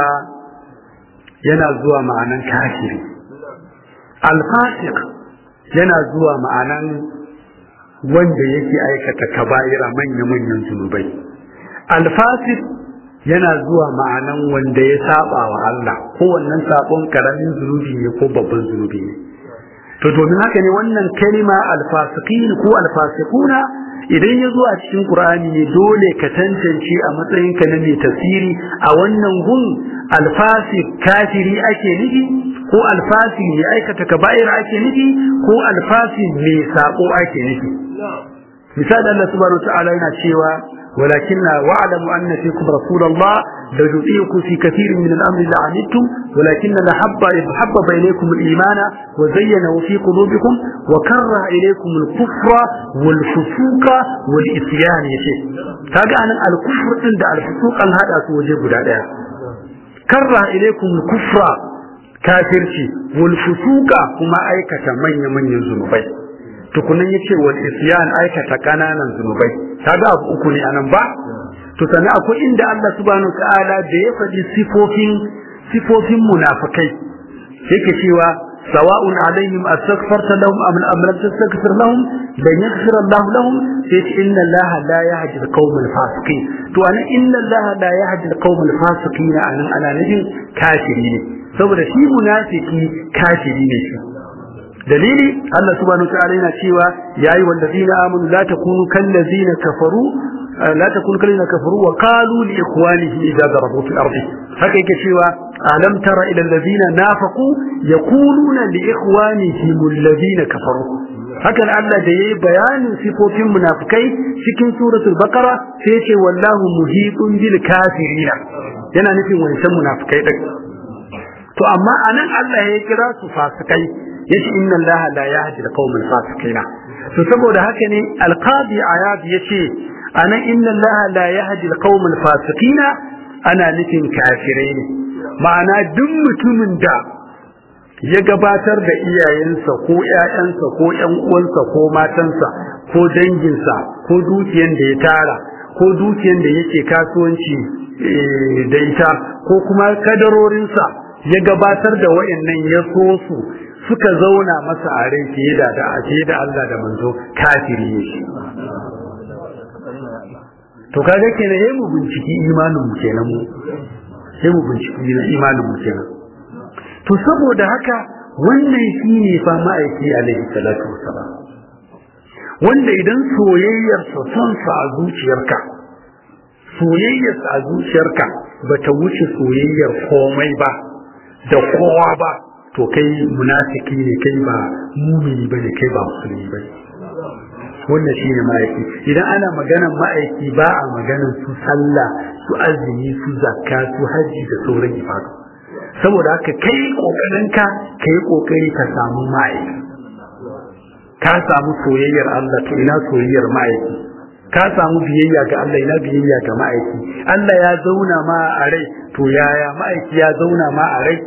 zuwa ma'anan kafiri al-fasiq yana zuwa ma'anan wanda yake aikata kaba'ira manya-manyan zunubai al-fasiq yana zuwa ma'anan wanda ya saba wa Allah ko wannan sabon karamin zunubi ne ko babban zunubi ne to domin haka ne wannan kalima al-fasiqin ko al-fasiquna idan ya zo a cikin Qur'ani ne dole ka tantance a matsayin ka na mai tafsiri a wannan gun al-fasiq kafiri ake nufi ko al-fasiq ne aikata kaba'ira ake nufi ko al-fasiq mai sabo ake nufi misali Allah subhanahu wa ta'ala yana cewa ولكن واعلموا أن فيكم رسول الله لو يطيعكم في كثير من الأمر لعنتم ولكن حبب إليكم الإيمان وزينه في قلوبكم وكره إليكم الكفر والفسوق والإسيان يشيء هذا أن الكفر عند الفسوق هذا سوجه بداية كره إليكم الكفر كافرتي والفسوق كما أيكة من ينزلوا tukunan yace wal isyan aikata kananan zunubai kaga abu uku ne anan ba to sana akwai inda Allah subhanahu ta'ala da ya faɗi sifofin munafikai yake cewa sawa'un alaihim astaghfarta lahum am lam tastaghfir lahum lan yaghfir Allah lahum sai inna Allah la yahdi al-qawm al-fasiqin to anan inna Allah la yahdi al-qawm al-fasiqin anan ana nufin kafiri ne saboda shi munafiki kafiri ne shi dalili Allah subhanahu wa ta'ala yana cewa yayi wallazina amanu la takunu kallazina kafaru wa qalu li ikhwanihim idza darabu fil ardi haka yake cewa alam tara ila allazina nafaqu yaquluna li ikhwanihim allazina kafaru haka Allah da yayi bayanin sifofin munafikai cikin suratul baqara sai yace wallahu muhitun bil kafirin yana nufin wancan munafikai din to amma anan Allah ya kira su fasikai yace inna Allah la yahdi al-qawmal fasiqin to saboda haka ne al-qadi ayad yace anan inna Allah la yahdi al-qawmal fasiqin ana nufin kafirai ne ma'ana duk mutumin da ya gabatar da iyayensa ko ƴaƴansa ko ƴan uwansa ko matansa ko danginsa ko dukiyan da ya tara ko dukiyan da yake kasuwanci da ita ko kuma kadarorinsa ya gabatar da wayannan ya so su suka zauna masa a rai fiye da Allah da manzo kafiri ne shi to kaga kenan yayin mu binciki imanin mu kenan mu sai mu binciki imanin mu kenan to saboda haka wannan shine fa ma'aiki alaihi salatu wassalam wanda idan soyayyar sa son sa a zuciyarka soyayyar sa a zuciyarka bata wuce soyayyar komai ba da kowa ba to kai munafiki ne kai ba mumini bane kai ba musulmi bane wannan shine ma'aiki idan ana maganar ma'aiki ba a maganar su sallah su azumi su zakka su haji da sauran ibadu saboda haka kai kokarinka kai kokari ka samu ma'aiki ka samu soyayyar Allah to ina soyayyar ma'aiki ka samu biyayya ga Allah ina biyayya ga ma'aiki Allah ya zauna ma a rai to yaya ma'aiki ya zauna ma a rai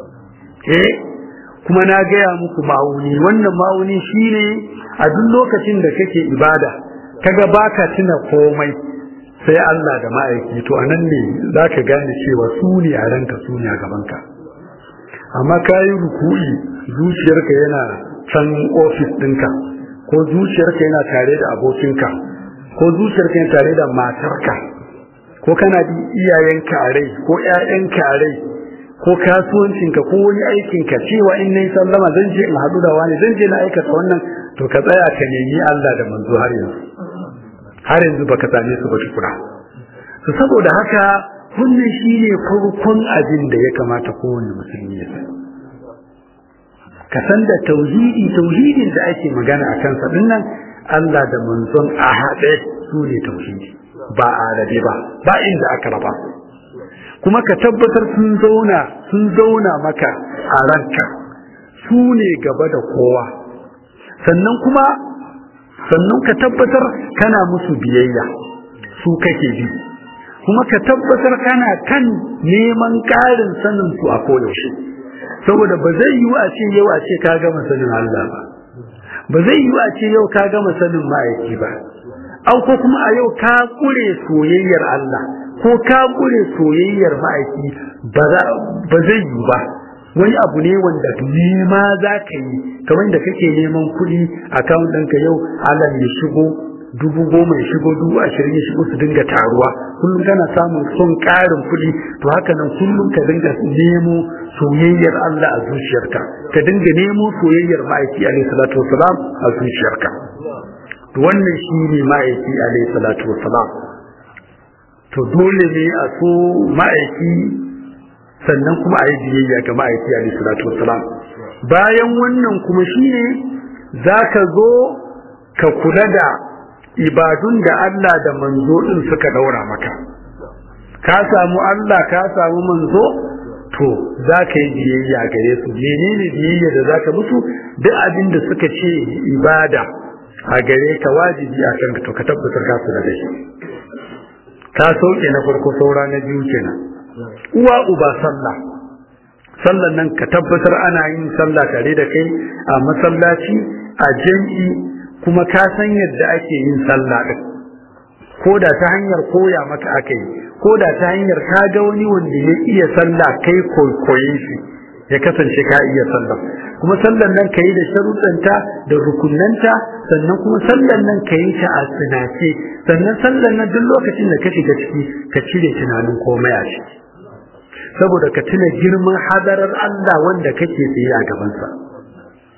kuma na gaya muku ma'auni wannan ma'auni shine a duk lokacin da kake ibada kaga baka tuna komai sai Allah da ma'aiki to anan ne zaka gane cewa su ne a ranka su ne a gabanka amma kayi ruku'i zuciyarka yana can office ɗinka ko zuciyarka yana tare da abokinka ko zuciyarka yana tare da matarka ko kana bi iyayenka a rai ko ƴaƴanka a rai ko kasuwancinka ko wani aikinka cewa in nayi sallama zan je in haɗu da wani zan je na aikata wannan to ka tsaya ka nemi Allah da manzo har yanzu baka same su ba tukuna to saboda haka wannan shine farkon abin da ya kamata kowanne musulmi ya sani ka san da tauhidin da ake magana a kansa dinnan Allah da manzon a haɗe su ne tauhidi ba a rabe ba inda aka raba kuma ka tabbatar sun zauna maka a ranka su ne gaba da kowa sannan ka tabbatar kana musu biyayya su kake bi kuma ka tabbatar kana kan neman ƙarin sanin su a koyaushe saboda ba zai yi a ce yau a ce ka gama sanin Allah ba zai yi a ce yau ka gama sanin ma'aiki ba au ko kuma a yau ka kure soyayyar Allah ko ka kure soyayyar ma'aiki ba zai yi ba wani abu ne wanda nema za ka yi kamar da kake neman kuɗi account ɗinka yau Allah ya shigo 10,000 ya shigo 20,000 ya shigo su dinga taruwa kullum kana samun son ƙarin kuɗi to haka nan kullum ka dinga nemo soyayyar Allah a zuciyarka ka dinga nemo soyayyar ma'aiki alaihi salatu wasalam a zuciyarka to wannan shine ma'aiki alaihi salatu wasalam to dole ne a so ma'aiki sannan kuma a yi biyayya ga ma'aiki alaihi salatu wasalam bayan wannan kuma shine zaka zo ka kula da ibadun da Allah da manzo din suka daura maka ka samu Allah ka samu manzo to zaka yi biyayya gare su menene biyayya da zaka musu duk abin da suka ce ibada a gare ka wajibi a kanka to ka tabbatar ka kula da shi ka sauke na farko saura na biyu kenan uwa uba sallan nan ka tabbatar ana yin sallah tare da kai a masallaci a jami'i kuma ka san yadda ake yin sallah din ko da ta hanyar koya maka akai ko da ta hanyar ka ga wani wanda ya iya sallah kai koyi shi ya kasance ka iya sallah kuma sallan nan ka yi da sharuɗanta da rukunanta sannan kuma sallan nan ka yi ta a tsinace sannan sallan nan duk lokacin da ka shiga ciki ka cire tunanin komai a ciki saboda ka tuna girman hadarar Allah wanda kake tsaye a gabansa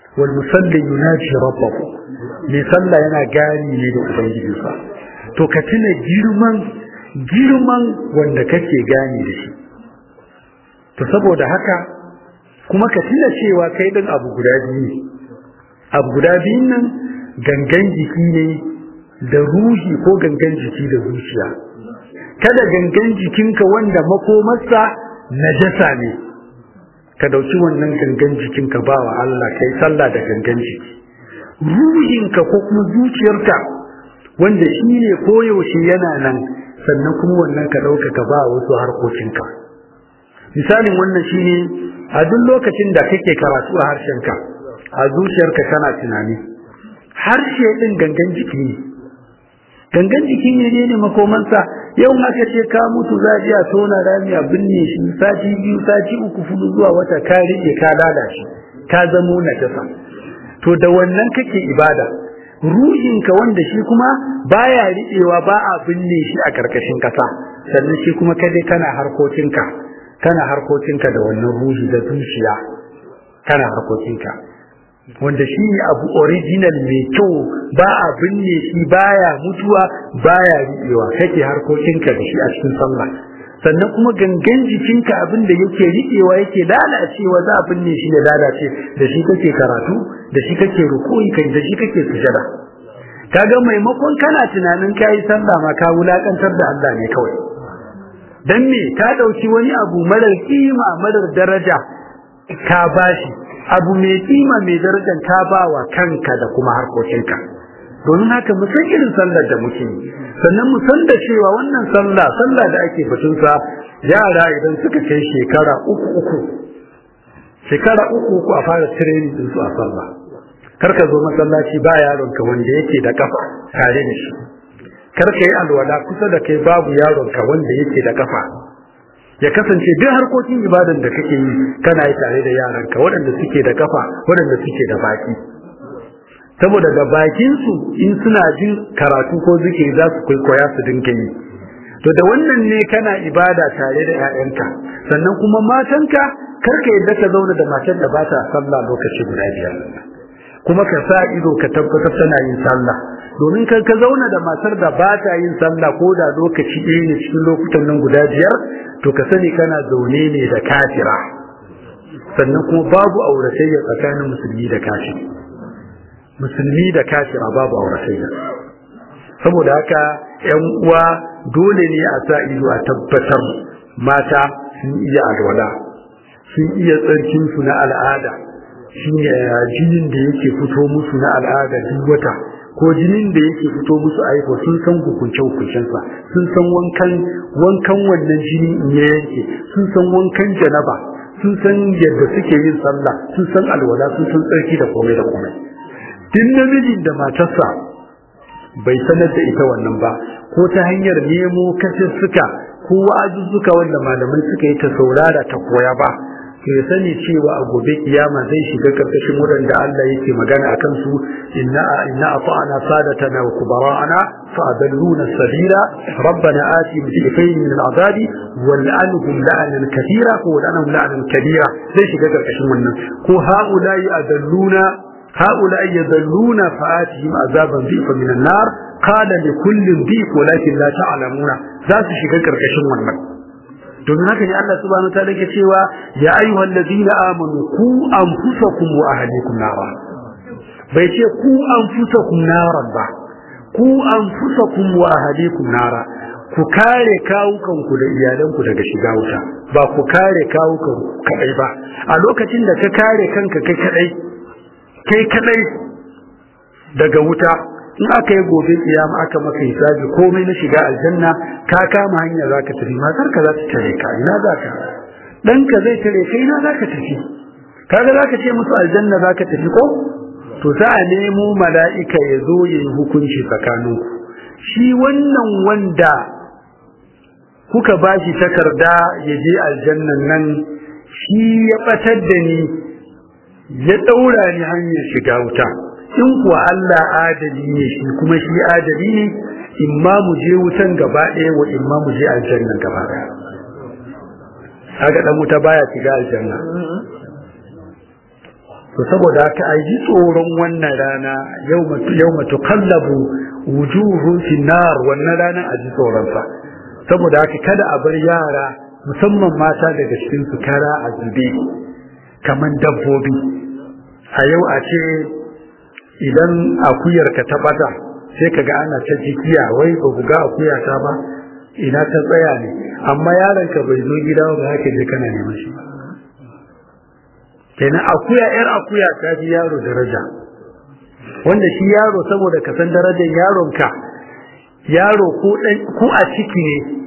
wal musalli yunaji rabbahu mai sallah yana gani ne da ubangijinsa to ka tuna girman wanda kake gani da shi to saboda haka kuma ka tuna cewa kai din abu guda biyu nan gangan jiki ne da ruhi ko gangan jiki da zuciya kada gangan jikinka wanda makomarsa najasa ne ka dauki wannan gangan jikinka ba wa Allah kai sallah da gangan jiki ruhinka ko kuma zuciyarka wanda shi ne koyaushe yana nan sannan kuma wannan ka dauka ka ba wasu harkokinka misalin wannan shine a duk lokacin da kake karatu a harshenka a zuciyarka kana tunani harshe din gangan jiki ne gangan jiki ne makomansa yau aka ce ka mutu za a tona rami a binne shi sati 2 sati 3 fudu zuwa wata ka rike ka lalace ka zamo najasa to da wannan kake ibada ruhinka wanda shi kuma baya riƙewa ba a binne shi a karkashin kasa sannan shi kuma kaje kana harkokinka da wannan ruhi da zuciya kana harkokinka wanda shi ne abu original mai kyau ba a binne shi baya mutuwa baya riƙewa kake harkokinka da shi a cikin sallah sannan kuma gangan jikinka abin da yake riƙewa yake lalacewa za a binne shi ya lalace da shi kake karatu da shi kake ruku'i kai da shi kake sujada kaga maimakon kana tunanin kai sallah ma ka wulakantar da Allah ne kawai dan me ka dauki wani abu marar kima marar daraja ka bashi abu mai kima mai darajar ka bawa kanka da kuma harkokinka domin haka mu san irin sallar da muke sannan mu san da cewa wannan sallah da ake batun sa yara idan suka kai shekara uku a fara training din su a sallah karka zo masallaci ba yaron ka wanda yake da kafa tare da shi karka yi alwala kusa da kai babu yaron ka wanda yake da kafa ya kasance duk harkokin ibadan da kake yi kana yi tare da yaranka waɗanda suke da kafa waɗanda suke da baki saboda da bakin su in suna jin karatu ko zikiri za su kwaikwaya su dinga yi to da wannan ne kana ibada tare da ƴaƴanka sannan kuma matanka karka yadda ka zauna da matar da ba ta sallah lokaci guda biyar kuma ka sa ido ka tabbatar tana yin sallah domin kan ka zauna da matar da ba ta yin sallah ko da lokaci ɗaya ne cikin lokutan nan guda biyar to ka sani kana zaune ne da kafira sannan kuma babu auratayya tsakanin musulmi da kafiri babu auratayya saboda haka ƴan uwa dole ne a sa ido a tabbatar mata sun iya alwala sun iya tsarkin su na al'ada shine jinin da yake fito musu na al'ada duk wata ko jinin da yake fito musu aiko sun san hukuncensa sun san wankan wannan jini in ya yanke sun san wankan janaba sun san yadda suke yin sallah sun san alwala sun san tsarki da komai da komai din namijin da matarsa bai sanar da ita wannan ba ko ta hanyar nemo kasussuka ko wa'azuzzuka wanda malamai suka yi ta saurara ta koya ba to ya sani cewa a gobe kiyama zai shiga karkashin wadanda Allah yake magana akan su inna ata'ana sadatana wa kubara'ana fa adalluna sabila rabbana atihim dhifayn min al'adabi wal'anhum la'anan kathira ko wal'anhum la'anan kabira zai shiga karkashin wannan ko هؤلاء يذلون فآتهم عذابا ضعفا من النار قال لكل ضيف ولكن لا تعلمون ذات shiga karkashin wannan don haka ne Allah subhanahu wataala yake cewa ya ayyuhal ladina amanu ku anfusakum wa ahlikum nara bai ce ku anfusakum naran ba ku anfusakum wa ahlikum nara ku kare kawukanku da iyalanku daga shiga wuta ba ku kare kawukanku kadai ba a lokacin da ka kare kanka kai kadai daga wuta in aka yi gobe kiyama aka maka hisabi komai na shiga aljanna ka kama hanya zaka tafi matarka za ta tare ka ina zaka danka zai tare kai ina zaka tafi kaga zaka ce musu aljanna zaka tafi ko to za a nemo mala'ika ya zo yin hukunci tsakaninku shi wannan wanda kuka bashi takarda ya je aljannan nan shi ya batar da ni ya daura ni hanyar shiga wuta in kuwa Allah adali ne shi kuma shi adali ne imma mu je wutan gaba ɗaya wa imma mu je aljanna gaba ɗaya haka dan wuta baya shiga aljanna to saboda haka a ji tsoron wannan rana yawma tuqallabu wujuhun fi nar, wannan ranar a ji tsoron sa. Saboda haka kada a bar yara musamman mata daga cikin su kara a zube kaman dabbobi. A yau a ce idan akuyarka ta bata sai kaga ana ta jikiya, wai ba ku ga akuya ta ba, ina ta tsaya ne, amma yaronka bai zo gida ba haka je kana neman shi. Kenan akuya yar akuya ta fi yaro daraja, wanda shi yaro saboda ka san darajar yaronka, yaro ko a ciki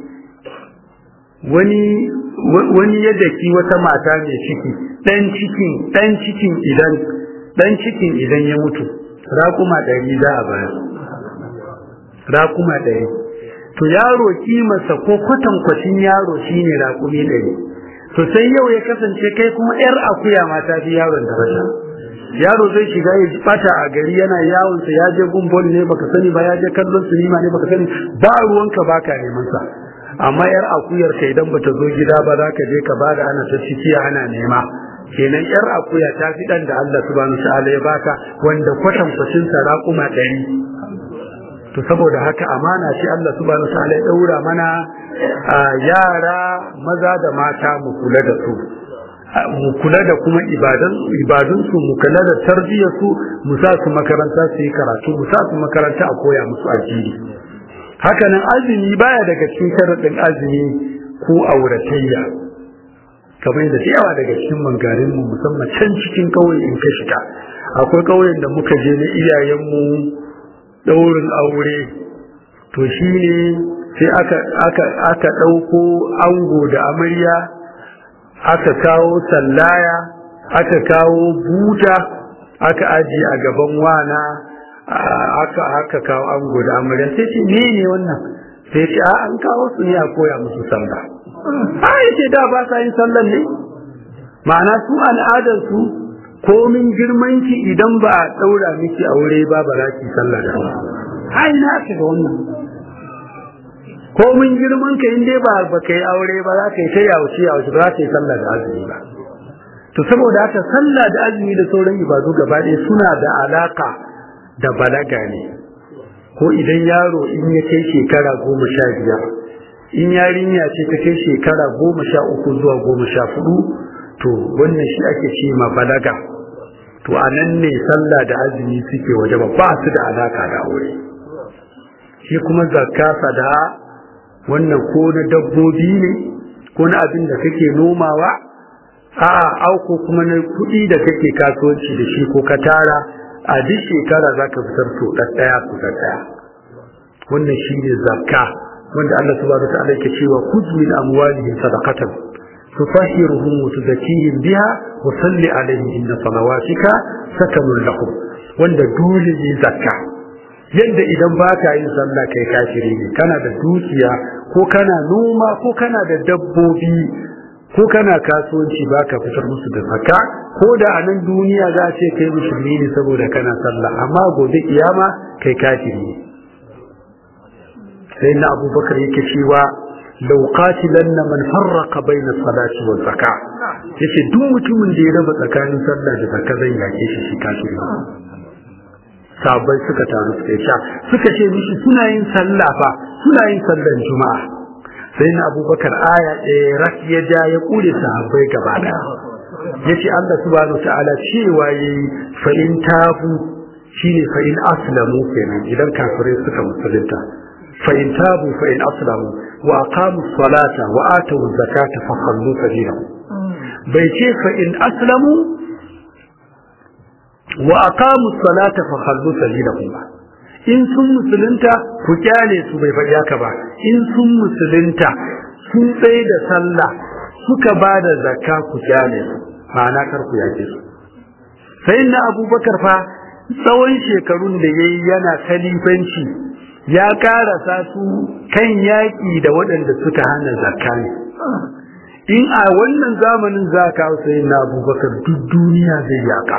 ne wani yadda ki wata mata mai ciki, dan cikin idan ya mutu raƙuma 100 za a bayar, raƙuma 100. To yaro kimarsa ko kwatankwacin yaro shine raƙumi 100. To sai yau ya kasance kai kuma yar akuya ma ta fi yaron daraja. Yaro zai shiga ya bata a gari yana yawon sa, ya je gumbol ne baka sani ba, ya je kallon sinima ne baka sani ba, ruwanka baka neman sa. Amma yar akuyar ka idan bata zo gida ba za ka je ka bada ana ta cikiya ana nema. Kenan yar akuya ta fi dan da Allah subhanahu wa ta'ala ya baka, wanda kwatankwacin sa raƙuma 100. To saboda haka amana ce Allah subhanahu wa ta'ala ya daura mana, yara maza da mata mu kula da su, mu kula da kuma ibadunsu, mu kula da tarbiyyarsu, mu sa su makaranta su yi karatu, mu sa su makaranta a koya musu addini. Hakanan azumi baya daga cikin sharadin azumi ko auratayya, kamar da yawa daga cikin mangarinmu musamman can cikin kauye in ka shiga, akwai kauyen da muka je na iyayenmu daurin aure, to shine sai aka ɗauko ango da amarya, aka kawo sallaya, aka kawo buta, aka ajiye a gaban wana, aka kawo ango da amarya. Sai ce ne wannan? Sai ce an kawo su ne a koya musu sallah. Ce da ba sa yin sallan ne, ma'ana su al'adar su komin girmanki idan ba a ɗaura miki aure ba za ki sallah da ba. Na aka ga wannan, komin girman ka in dai ba ka yi aure ba za ka yi ta yawace ba za ka yi sallah da azumi ba. To saboda haka sallah da azumi da sauran ibadu gaba ɗaya suna da alaka da balaga ne. Ko idan yaro in ya kai shekara 15, in yarinya ce ta kai shekara 13 zuwa 14, to wannan shi ake ce ma balaga. To a nan ne sallah da azumi suke waje ba su da alaka da aure. Shi kuma zakka sada wannan ko na dabbobi ne, ko na abin da kake nomawa, auko kuma na kuɗi da kake kasuwanci da shi ko ka tara, a duk shekara za ka fitar so ɗaya. Wannan shi ne zakka, wanda Allah subhanahu wa ta'ala yake cewa khudh min amwalihim sadaqatan tutahhiruhum wa tuzakkihim biha wa salli alaihim inna salawatika sakanun lahum. Wanda dole ne zakka. Yadda idan ba ka yin sallah kai kafiri ne, kana da dukiya ko kana noma ko kana da dabbobi ko kana kasuwanci ba ka fitar musu da zakka, ko da a nan duniya za a ce kai musulmi ne saboda kana sallah, amma gobe kiyama kai kafiri ne. sai na abubakar yake cewa law qatilanna man farraqa bayna salati wa zakka, yace duk mutumin da ya raba tsakanin sallah da zakka zai yake shi kafiri. Sabai suka taru suka ce mishi suna yin sallah fa, suna yin sallar juma'a. Sai na abubakar aya ɗaya rak ya ja ya kure sahabbai gaba ɗaya, yace Allah subhanahu ta'ala cewa yayi fa in tabu shine fa in aslamu kenan, idan kafirai suka musulunta, fa in tabu fa in aslamu wa aqamu salata wa atu zakata fa khallu sabilahum. Bai ce fa in aslamu wa aqamu salata fa khallu sabilahum ba, in sun musulunta ku kyale su, bai faɗi haka ba. In sun musulunta sun tsaye da sallah suka ba da zakka ku kyale su, ma'ana kar ku yake su. Sai na abubakar fa tsawon shekarun da yayi yana khalifanci ya karasa su kan yaƙi da waɗanda suka hana zakka ne. In a wannan zamanin za ka sai na abubakar duk duniya zai yaka,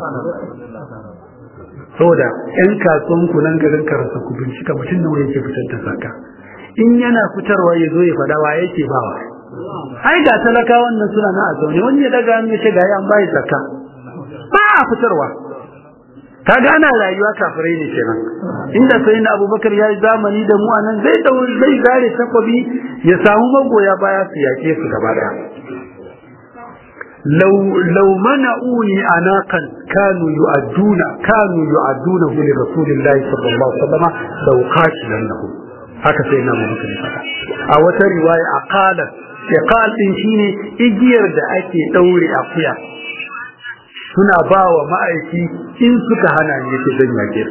saboda yan kasuwan ku nan garin karasa ku bincika mutum nawa yake fitar da zakka. In yana fitarwa ya zo ya faɗa wa yake bawa. Ai ga talakawan nan suna na a zaune, wani ya daga hannu ya ce ga an bayi zakka, ba a a fitarwa. Kaga ana rayuwa kafirai ne kenan. Inda sai na Abubakar ya yi zamani da mu anan zai zare takobi ya samu magoya baya su yake su gaba daya. لو منعوني أناقا كانوا يعدونه لرسول الله صلى الله عليه وسلم لو قاتلنه haka sai na mutum fada a wata riwaya iqal din shine igiyar da ake daure akuya suna bawa ma'aiki in suka hana ne yake zan yake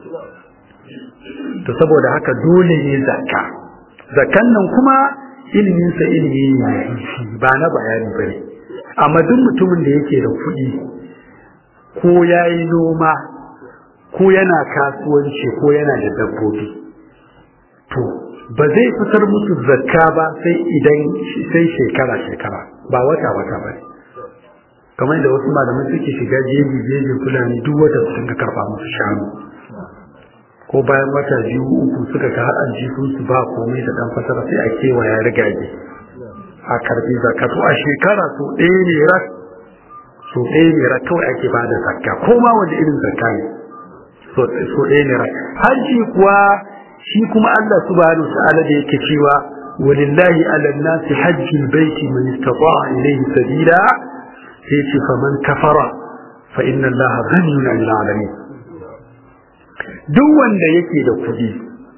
to saboda haka dole ne zakkan nan kuma ilimin sa ilimi ne ba na bayani bane amma duk mutumin da yake da kuɗi ko yayi noma ko yana kasuwanci ko yana da dabbobi to ba zai fitar musu zakka ba sai shekara ba wata ba kamar da wasu malamai suke shiga jeji fulani duk wata su dinga karba musu shanu ko bayan wata 2-3 suka ga har aljihun su ba komai da dan fasara sai a kewaya rigage a karbi zakka to a shekara so ɗaya ne rak kawai ake ba da zakka ko ma wanda irin zakka ne so ɗaya ne rak haji kuwa shi kuma Allah subhanahu wa ta'ala da yake cewa walillahi 'alan nasi hajjul baiti man istata'a ilayhi sabila sai ce faman kafara fa inna Allaha ghaniyyun 'anil 'alamin duk wanda yake da kuɗi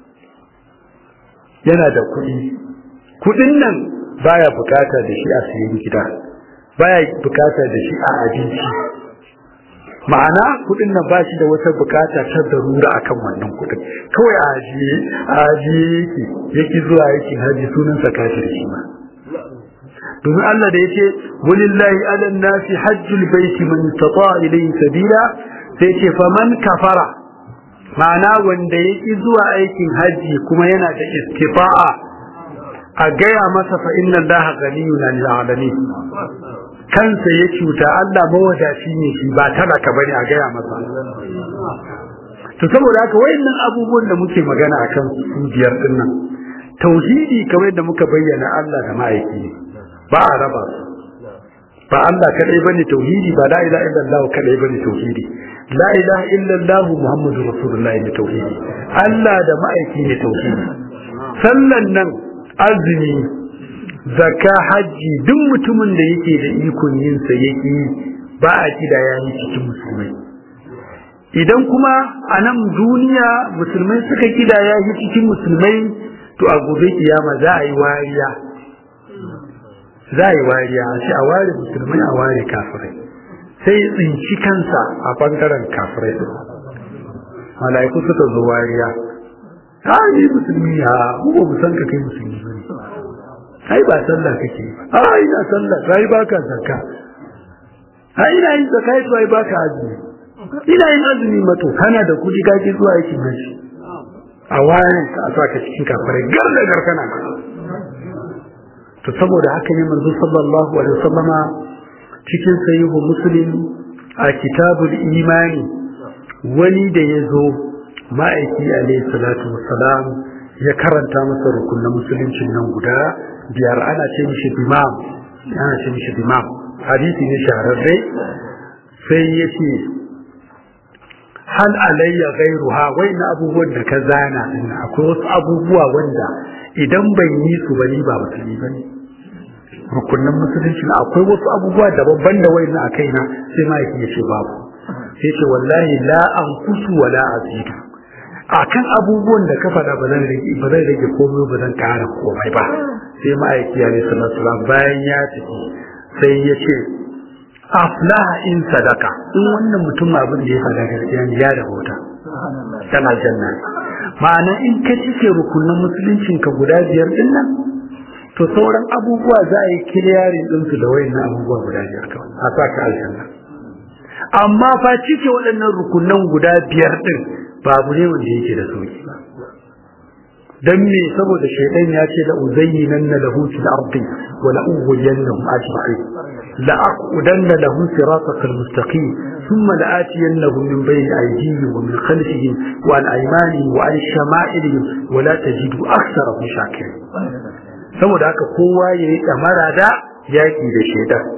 yana da kuɗin nan baya bukata da shi a sayan gida baya bukata da shi a abinci ma'ana kudin nan bashi da wata bukata ta darura akan wannan kudin kawai a ajiye yake zuwa yake haji sunan sa kafir shi ma domin Allah da yace walillahi 'alan nasi hajjul baiti man istata'a ilayhi sabila sai ce faman kafara ma'ana wanda yake zuwa aikin haji kuma yana da istifa'a a gaya masa fa inna Allaha ghaniyyun 'anil 'alamin kansa ya cuta Allah mawadaci ne shi ba talaka bane a gaya masa to saboda haka wayannan abubuwan da muke magana akan su biyar din nan tauhidi kamar da muka bayyana Allah da ma'aiki ne ba a raba su ba Allah kadai bane tauhidi ba la ilaha illallah kadai bane tauhidi la ilaha illallah muhammadur rasulullah ne tauhidi Allah da ma'aiki ne tauhidi sallan nan azumi zakka hajji duk mutumin da yake da ikon yin sa yake ba a kidaya ni cikin musulmai idan kuma a nan duniya musulmai suka kidaya shi cikin musulmai to a gobe kiyama za a yi wariya sai a ware musulmai a ware kafirai sai tsinci kansa a bangaren kafirai malaiku suka zo wariya ni musulmi ya ko ba san ka kai musulmi bane ai ba sallah kake ba ina sallah kai baka zakka ina yin zakka kai baka azumi ina yin azumi mato kana da kudi kake zuwa yake mashi a wayan ka a saka cikin kafare garda kana to saboda haka ne manzo sallallahu alaihi wasallama cikin sahihu muslim a kitabul imani wani da yazo ma'aiki alaihi salatu wassalam ya karanta masa rukunin musuluncin nan guda biyar ana ce mishi bimam hadisi ne shahararre sai yace hal alayya ghayruha na abubuwan da ka zana din akwai wasu abubuwa wanda idan ban yi su ba ni ba musulmi bane rukunin musulunci akwai wasu abubuwa daban da waina a kaina sai ma yake yace babu sai ce wallahi la anqusu wala azidu akan abubuwan da ka faɗa ba zan rage komai ba zan ƙara komai ba sai ma'aiki alaihi salatu wasallam bayan ya tafi sai ya ce aflaha in sadaka in wannan mutum abin da ya faɗa gaskiya ne ya rahota dan aljanna ma'ana in ka cike rukunin musuluncin ka guda biyar din nan to sauran abubuwa za a yi kiliyarin ɗinsu da wayannan abubuwa guda biyar kawai a saka aljanna amma fa cike waɗannan rukunan guda biyar din babu ne wanda yake da sauki ba dan me saboda shaytan ya ce la uzayyinanna lahu fil ardi wa la ughwiyannahum ajma'in la aqudanna lahu siratal mustaqim thumma la atiyannahum min bayni aydihim wa min khalfihim wa an aymanihim wa an shama'ilihim wa la tajidu aktharahum shakirin saboda haka kowa yayi damara da yaki da shaytan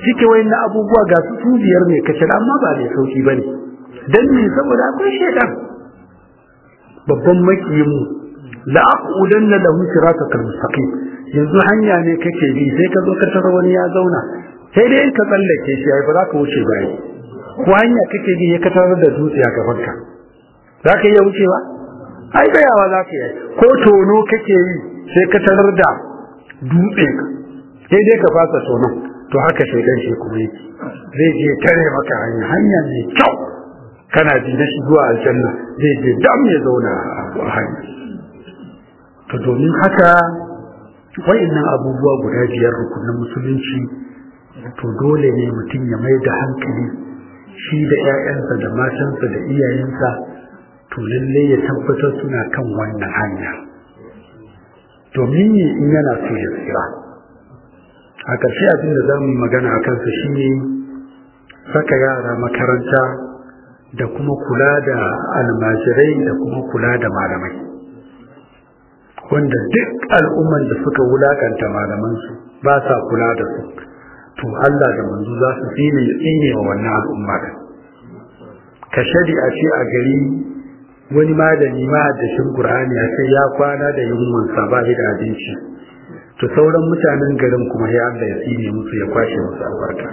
cike wayannan abubuwa ga su biyar ne kace amma ba mai sauki bane dan ne saboda akwai shedan babban makiyin la aqudanna lahu siratal mustaqim yanzu hanya ne kake bi sai ka zo ka tara wani ya zauna sai dai ka tsallake shi ai ba za ka wuce ba ko hanya kake bi ka tarar da dutse a gaban ka za ka iya wucewa ai bayawa za ka yi ko tono kake yi sai ka tarar da dutse sai dai ka fasa tonon to haka shaidan shi kuma yake zai je tare maka hanya mai kyau kana ji na shi zuwa aljanna zai je dam ya zauna a hanya to domin haka wayannan abubuwa guda biyar rukunin musulunci to dole ne mutum ya mai da hankali shi da 'ya'yansa da matansa da iyayensa to lalle ya tabbatar suna kan wannan hanya domin in yana so ya tsira a ƙarshe abin da za mu yi magana a kansa shi ne saka yara makaranta da kuma kula da almajirai da kuma kula da malamai wanda duk al'umman da suka wulakanta malamansu ba sa kula da su to Allah da manzo za su tsine wa wannan al'umma da ka shari'a ce a gari wani malami ma da shin Qur'ani ya ce ya kwana da yunwan sa ba da abinci to sauran mutanen garin kuma ya Allah ya tsine musu ya kwashe musu albarka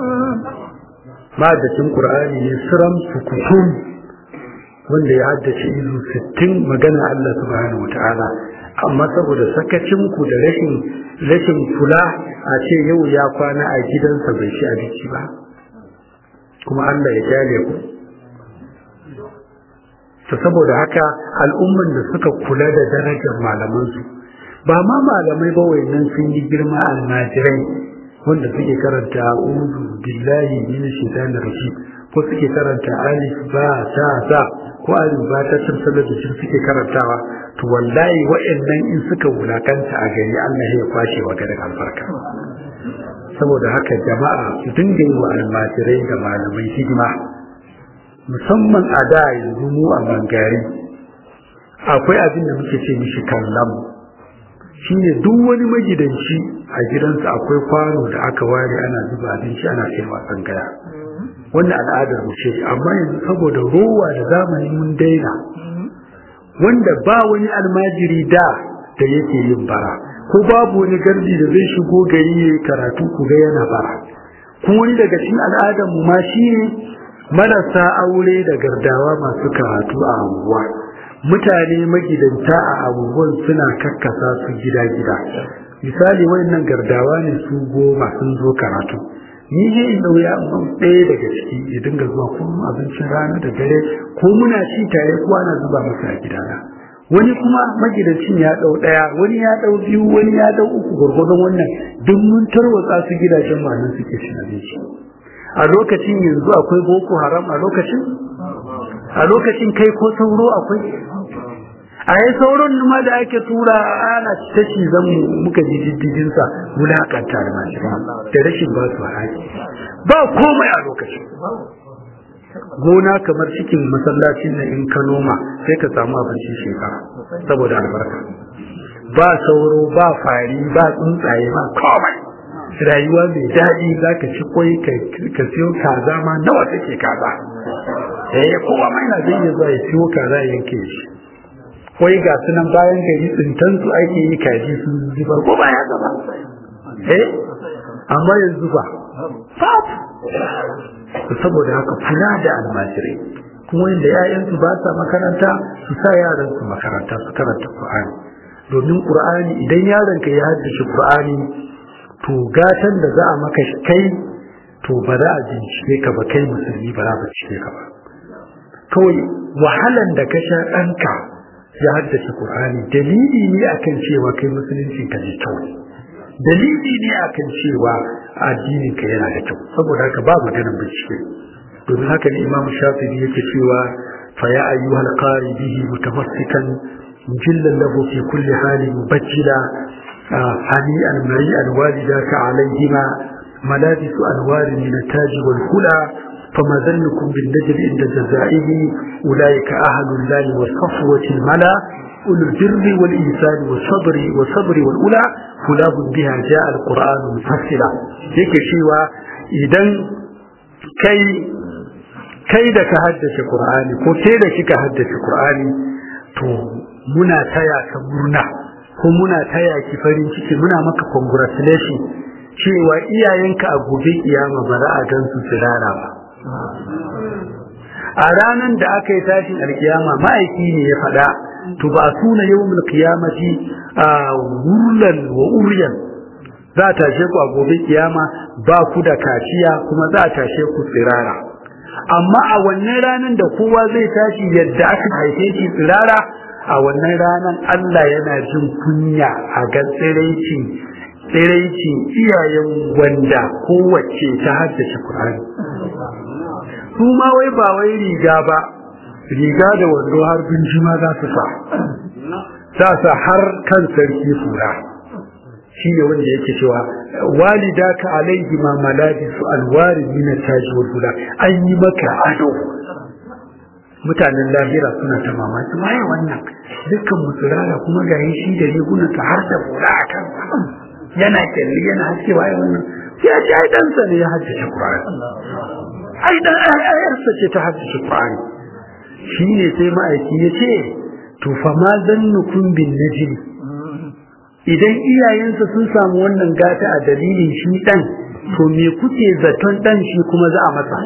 ma da shin Qur'ani ne siram sukutum wanda ya haddace izu 60 magana Allah subhanahu wataala amma saboda sakacin ku da rashin kula a ce yau ya kwana a gidansa bai ci abinci ba kuma Allah ya kyale ku to saboda haka al'umman da suka kula da darajar malamansu ba ma malamai ba wayannan sun yi girma almajirai wanda suke karanta a'udhu billahi minash shaitanir rajim ko suke karanta alif ba ta za ko alif ba ta tsalla da suke karantawa to wallahi wayannan in suka wulakanta a gari Allah ya kwashe wa garin albarka saboda haka jama'a su dinga yi wa almajirai da malamai hidima musamman a da yanzu mu a Mangari akwai abin da muke ce mishi kallam shine duk wani magidanci a gidansa akwai kwano da aka ware ana zuba abinci ana kai wasan gaya wannan al'adar mu ce amma yanzu saboda rowa da zamani mun daina wanda ba wani almajiri da yake yin bara ko babu wani gardi da zai shigo gari yayi karatu ku ga yana bara kuma wani daga cikin al'adar mu ma shine marasa aure da gardawa masu karatu a anguwa mutane magidanta a abubuwan suna kakkasa su gida-gida misali wayannan gardawa ne su 10 sun zo karatu ni je in dauya ɗaya daga ciki ya dinga zuwa kullum abincin rana da dare ko muna ci tare ko ana zuba masa a gidana wani kuma magidancin ya dau ɗaya wani ya dau 2 wani ya dau 3 gurgurdon wannan duk mun tarwatsa su gidajen malan suke cin abinci a lokacin yanzu akwai boko haram a lokacin kai ko sauro akwai a yi sauron ma da ake tura ana ta cizon muka ji jijjijinsa wulakanta da mashi da rashin ba su haƙi ba komai a lokacin gona kamar cikin masallacin da in ka noma sai ka samu abincin shekara saboda albarka ba sauro ba fari ba tsuntsaye ba komai rayuwa mai daɗi za ka ci kwai ka siyo kaza ma nawa take kaza kowa mai na zai iya zuwa ya siyo kaza ya yanke shi kwai ga sunan bayan gari tsintan su ake yi kaji sun zubar ko ba ya gaba amma yanzu ba saboda haka kula da almajirai kuma inda 'ya'yansu ba sa makaranta su sa yaran su makaranta su karanta Qur'ani domin Qur'ani idan yaronka ya haddace Qur'ani to gatan da za a maka kai to ba za a bincike ka ba kai musulmi ba za a bincike ka ba kawai wahalan da ka sha ɗanka ya haddace Qur'ani dalili ne akan cewa kai musulunci ka ji kyau dalili ne akan cewa addinin ka yana da kyau saboda haka ba maganar bincike domin haka ne Imam Shafi'i yake cewa fa ya ayyuhal qari bihi mutamassikan mujillan lahu fi kulli halin mubajjila hani'an mari'an walidaka alayhima ملابس أنوار من التاج والكلى فما ظنكم بالنجل عند جزائه أولئك أهل الله والصفوة الملا أولو البر والإنسان والصبر والأولى كلاب بها جاء القرآن مفصلا هيك شيوا idan kai da ka haddace Qur'ani ko kai da kika haddace Qur'ani to muna taya ka murna ko muna taya ki farin ciki, muna maka congratulation cewa iyayenka a gobe kiyama ba za a gan su tsirara ba. A ranar da aka yi tashin alkiyama ma'aiki ne ya faɗa to ba a suna yawmul qiyamati a wurlan wa uryan, za a tashe ku a gobe kiyama ba ku da kaciya kuma za a tashe ku tsirara. Amma a wannan ranar da kowa zai tashi yadda aka haife shi tsirara, a wannan ranar Allah yana jin kunya a ga tsiraicin iyayen wanda kowace ta haddace Qur'ani. Su ma wai ba wai riga ba, riga da wando har binjima za su sa har kan sarki fura. Shi ne wanda yake cewa walidaka alaihi ma maladisu alwari min at-taj wal hula, an yi maka ado. Mutanen lahira suna ta mamaki, waye wannan dukkan musulala kuma ga shi da riguna ta har da fura a kan yana kalli yana haske, waye wannan ya ji ai dan sa ne ya haddace Qur'ani, ai dan ayarsa ce ta haddace Qur'ani. Shine sai ma'aiki ya ce to fa ma zannukum bin najm, idan iyayensa sun samu wannan gata a dalilin shi dan, to me kuke zaton dan shi kuma za a masa?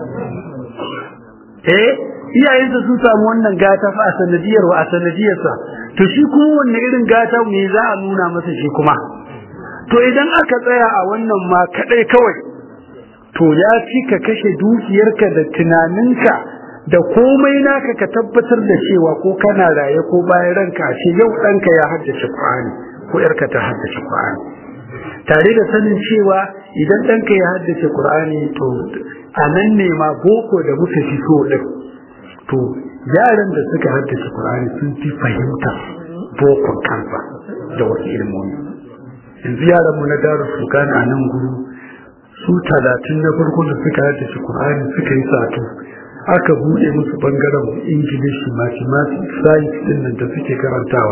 Iyayensa sun samu wannan gata fa a sanadiyarsa, to shi kuma wanne irin gata me za a nuna masa shi kuma? To idan aka tsaya a wannan ma kadai kawai, to ya fi ka kashe dukiyarka da tunaninka da komai naka ka tabbatar da cewa ko kana raye ko bayan ranka a ce yau ɗanka ya haddace Qur'ani ko ‘yarka ta haddace Qur'ani, tare da sanin cewa idan ɗanka ya haddace Qur'ani to a nan ne ma boko da muka fi so ɗin. To yaran da suka haddace Qur'ani sun fi fahimtar bokon kansa da wasu ilmomi. Yanzu yaran mu na Darul Furqan a nan guru su 30 na farko da suka haddace Qur'ani suka yi sato, aka bude musu bangaren English, mathematics, science din nan da suke karantawa,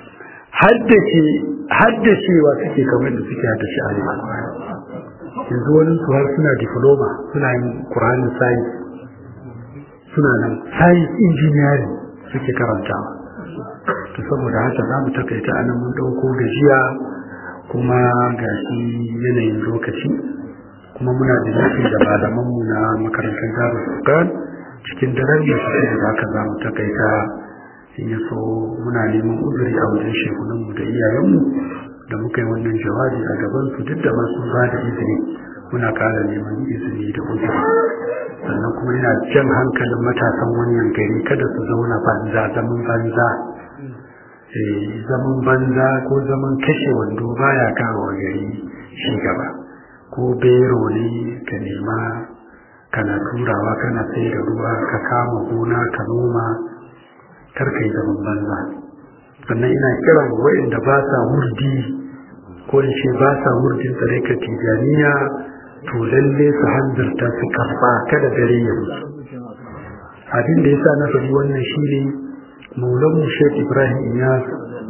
haddacewa suke kamar da suke haddace Al-Qur'ani. Yanzu wani su har suna diploma, suna yin Qur'ani science, suna nan science engineering suke karantawa. To saboda haka za mu takaita anan, mun dauko gajiya kuma ga shi yanayin lokaci, kuma muna da nufin da malamanmu na makarantar Darul Furqan cikin daren da su da haka za mu takaita. In ya so muna neman uzuri a wajen shekunanmu da iyayenmu da muka yi wannan jawabi a gaban su, duk da masu ba da izini muna kara neman izini da uzuri. Sannan kuma ina jan hankalin matasan wannan gari kada su zauna zaman banza ko zaman kashe wando baya kawo gari shi gaba. Ko bero ne ka nema kana turawa kana sai da ruwa ka kama gona ka noma, karka yi zaman banza. Sannan ina kiran waɗanda ba sa wurdi ko in ce ba sa wurdin tsareka tijaniya, to lalle su hanzarta su karɓa kada dare ya musu. Abin da yasa na faɗi wannan shine Maulanmu Sheikh Ibrahim Iyas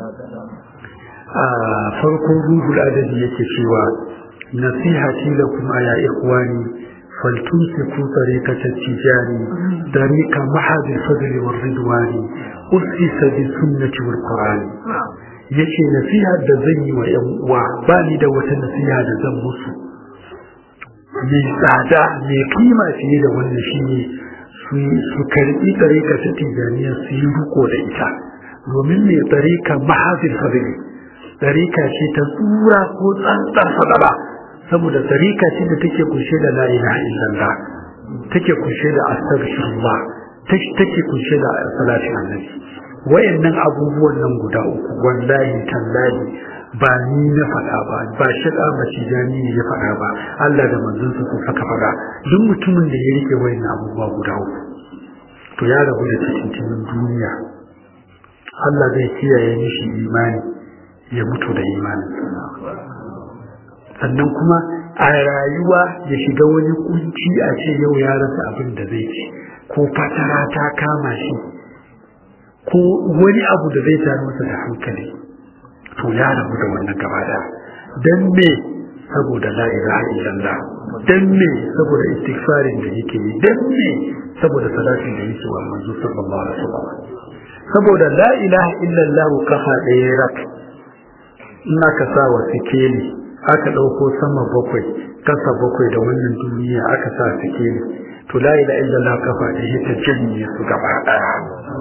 a farkon Ruhul Adabi yake cewa nasihati lakum ya ikhwani faltumsiku tariqata tijani tariqa mahad al-fadl wal-ridwan usisa bi sunnati wal-Qur'an. Yace nasiha da zan yi wa ƴan uwa ba ni da wata nasiha da zan musu mai tsada mai kima fiye da wannan shine su karbi tariqa ta tijaniya su yi riko da ita, domin mai tariqa mahad al-fadl tariqa ce ta tsura ko tsantsar fadala, saboda tarika ce da take kunshe da la ilaha illallah, take kunshe da astaghfirullah, take kunshe da salatin annabi. Wayannan abubuwan nan guda uku wallahi tallahi ba ni na faɗa ba shiga macijani ne ya faɗa ba, Allah da manzon sa suka faɗa. Duk mutumin da ya rike wayannan abubuwa guda uku to ya rabu da cikin duniya, Allah zai kiyaye mishi imani ya mutu da imani. Sannan kuma a rayuwa ya shiga wani kunci a ce yau ya rasa abin da zai ci, ko fatara ta kama shi, ko wani abu da zai tare masa da hankali, to ya rabu da wannan gaba da. Dan me saboda la ilaha illallah, dan me saboda istighfarin da yake yi, dan me saboda salatin da yake wa manzo sallallahu alaihi wasallam. Saboda la ilaha illallah kafa ɗaya rak in aka sa wa sikeli aka ɗauko sama bakwai kasa bakwai da wannan duniya aka sa sikeli, to la ilaha illallah kafa ɗaya ta janye su gaba ɗaya.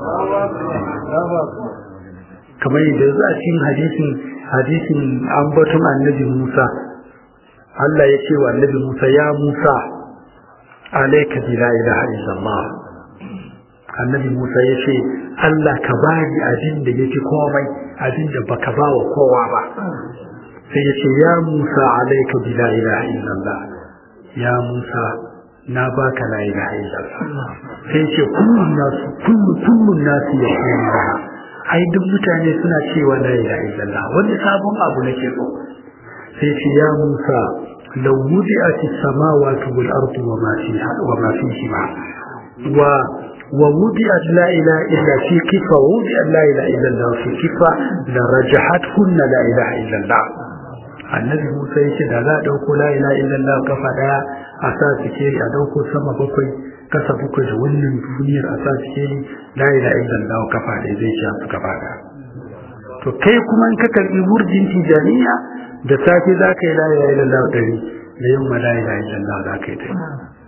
Kamar yadda za a cikin hadisin ambaton annabi Musa, Allah ya ce wa annabi Musa, ya Musa alayka bi la ilaha illallah. Annabi Musa ya ce, Allah ka bani abin da yake komai, abin da baka ba wa kowa ba. Sai ya ce, ya Musa alayka bi la ilaha illallah. Ya Musa na baka la ilaha illallah. Sai ya ce kullun nasu ya kuma, ai duk mutane suna cewa la ilaha illallah, wani sabon abu nake so. Sai ce, ya Musa law wudi'at as-samawati wal ardu wa ma fihima wa wudi'at la ilaha illa fi kifa wa wudi'at la ilaha illa Allah fi kifa la rajahathunna la ilaha illa Allah. Annabi Musa yace da za a dauko la ilaha illa Allah kafa daya a sa sikeri, a dauko sama bakwai kasa bakwai da wannan duniyar a sa sikeri, la ilaha illa Allah kafa daya zai sha su gaba daya. To kai kuma in ka karbi wurdin tijaniya, da safe za ka yi la ilaha illallah 100, da yamma la ilaha illallah za ka yi ta.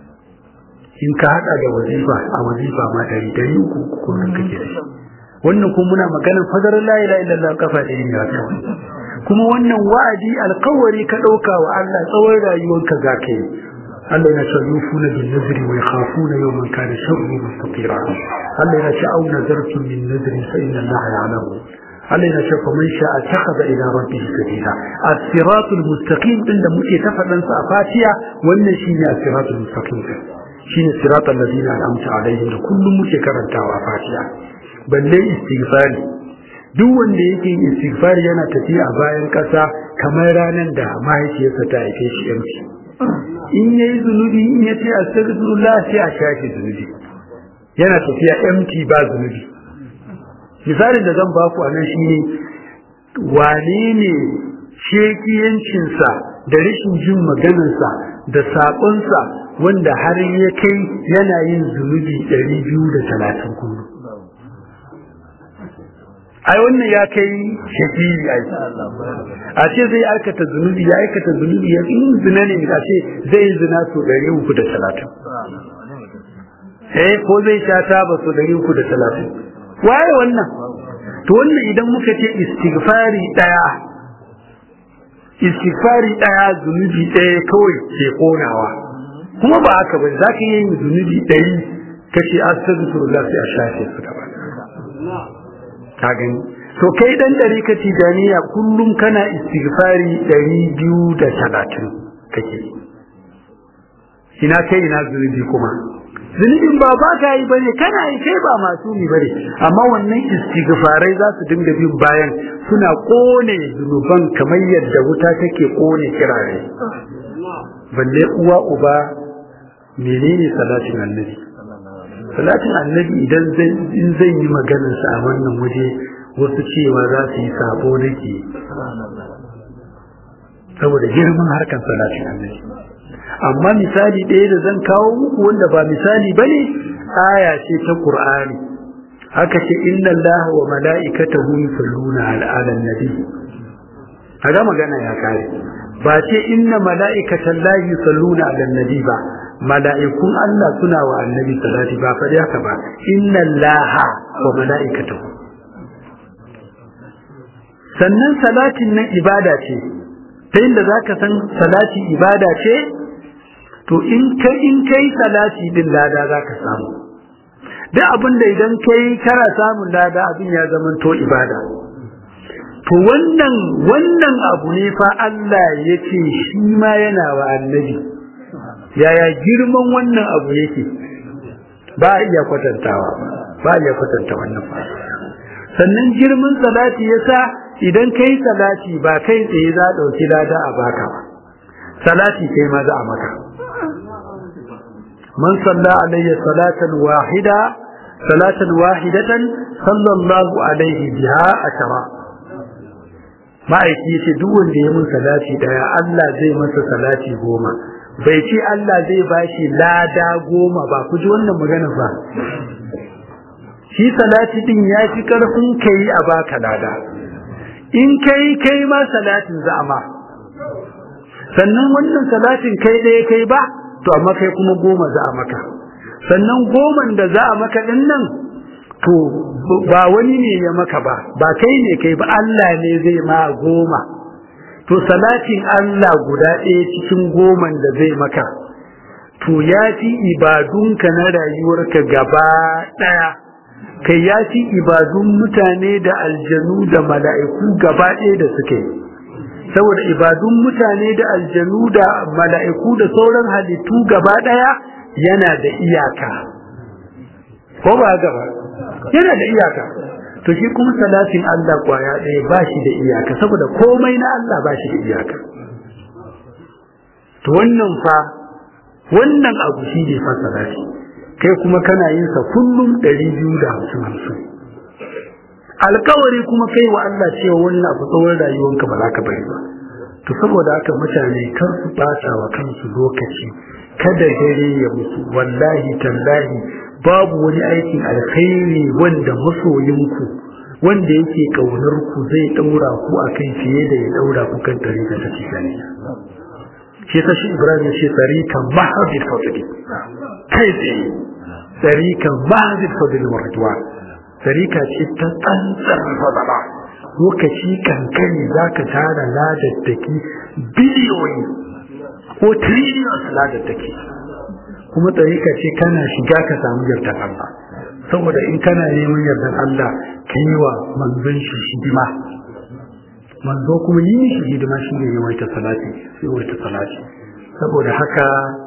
In ka hada da wazifa, a wazifa ma 100 uku kullum kake da shi. Wannan kuma muna maganar fadarar la ilaha illallah kafa ɗaya ne kawai. Kuma wannan wa'adi alƙawari ka ɗauka wa Allah tsawon rayuwarka za ka yi. Allah yana cewa yufuna bin nazri wa yakhafuna yawman kana sharruhu mustatira. Allah yana cewa au nazartum min nazri fa inna Allah ya'lamu. Allah yana cewa man sha'a takhadha ila rabbihi sabila. As-siratul mustaqim din da muke ta fadan sa a Fatiha, wannan shine as-siratul mustaqim. Shine siratal ladina an'amta alaihim da kullum muke karantawa a Fatiha. Balle istighfari. Duk wanda yake yin istighfari yana tafiya a bayan kasa kamar ranar da mahaifiyarsa ta haife shi yanci. In yayi zunubi, in yace astaghfirullah sai a shafe zunubi. Yana tafiya empty ba zunubi. Misalin da zan baku a nan shine wane ne shekiyancinsa da rashin jin maganarsa da saƙonsa wanda har ya kai yana yin zunubi 230 kullum. Ai wannan ya kai shekiri ai. A ce zai aikata zunubi, ya aikata zunubi, ya in zina ne a ce zai zina so 330. Ko zai sha taba so 330. Waye wannan? To wannan idan muka ce istighfari daya zunubi daya kawai ke konawa, kuma ba haka ba, za ka yi zunubi 100 kace astaghfirullah sai a shafe su gaba. Ka gani? To kai dan dariƙa tijaniya kullum kana istighfari 230 kake. Ina kai ina zunubi kuma? Zunubin ba ka yi bane, kana yi, kai ba masumi bane, amma wannan istighfarai za su dinga bin bayan suna kone zunuban kamar yadda wuta take kone kirare. Balle uwa uba menene salatin annabi? Salatin annabi idan zai yi maganar sa a wannan waje, wasu cewa za su yi sabo nake saboda girman harkar salatin annabi. Amma misali ɗaya da zan kawo muku wanda ba misali bane, aya ce ta Qur'ani. Haka ce inna Allaha wa mala'ikatahu yusalluna 'alan nabi. Kaga magana ya kare. Ba ce inna mala'ikatallahi yusalluna 'alan nabi ba. Mala'ikun Allah suna wa annabi salati ba fa haka ba. Inna Allaha wa mala'ikatahu. Sannan salatin nan ibada ce. Ta inda zaka san salati ibada ce, to in kai salati din lada zaka samu. Duk abin da idan kai kana samun lada, abin ya zama to ibada. To wannan abu ne fa Allah yace shi ma yana wa annabi. Yaya girman wannan abu yake? Ba iya kwatantawa, ba iya kwatanta wannan fa. Sannan girman salati yasa idan kai salati ba kai tsaye za a dauki lada a baka ba. Salati kai ma za a maka. من صلى علي صلاة واحدة صلى الله عليه بها 10. ma'aiki yace duk wanda ya mun salati daya Allah zai masa salati 10 bai ce Allah zai bashi lada 10 ba ku ji wannan magana ba shi salati din ya fi karfin kai a baka lada in kai ma salatin za a ma sannan wannan salatin kai ɗaya kai ba to amma kai kuma 10 za a maka sannan 10 da za a maka din nan to ba wani ne ya maka ba kai ne kai ba Allah ne zai ma 10 to salatin Allah guda ɗaya cikin 10 da zai maka to ya fi ibadunka na rayuwarka gaba ɗaya kai ya fi ibadun mutane da aljanu da mala'iku gaba ɗaya da suke saboda ibadun mutane da aljanu da mala'iku da sauran halittu gaba ɗaya yana da iyaka ko ba gaba yana da iyaka to shi kuma salatin Allah kwaya ɗaya ba shi da iyaka saboda komai na Allah ba shi da iyaka to wannan abu shi ne fa salati kai kuma kana yin sa kullum 250 alkawari kuma kai wa Allah cewa wannan abu tsawon rayuwanka ba za ka bari ba to saboda haka mutane kar su bata wa kansu lokaci kada dare ya mutu wallahi tallahi babu wani aikin alkhairi wanda masoyinku wanda yake kaunar ku zai daura ku akan fiye da ya daura ku kan tarika ta cikani shi ta shi Ibrahim shi tarika mahadid fadli kai tsaye tarika mahadid fadli warjuwa tarika ce ta tsantsar fadala lokaci kankani zaka tara ladattaki biliyoyi ko trillions ladattaki kuma tarika ce kana shiga ka samu yardan Allah saboda in kana neman yardan Allah kai wa manzon shi hidima manzo kuma yi shi hidima shi ne yawaita salati saboda haka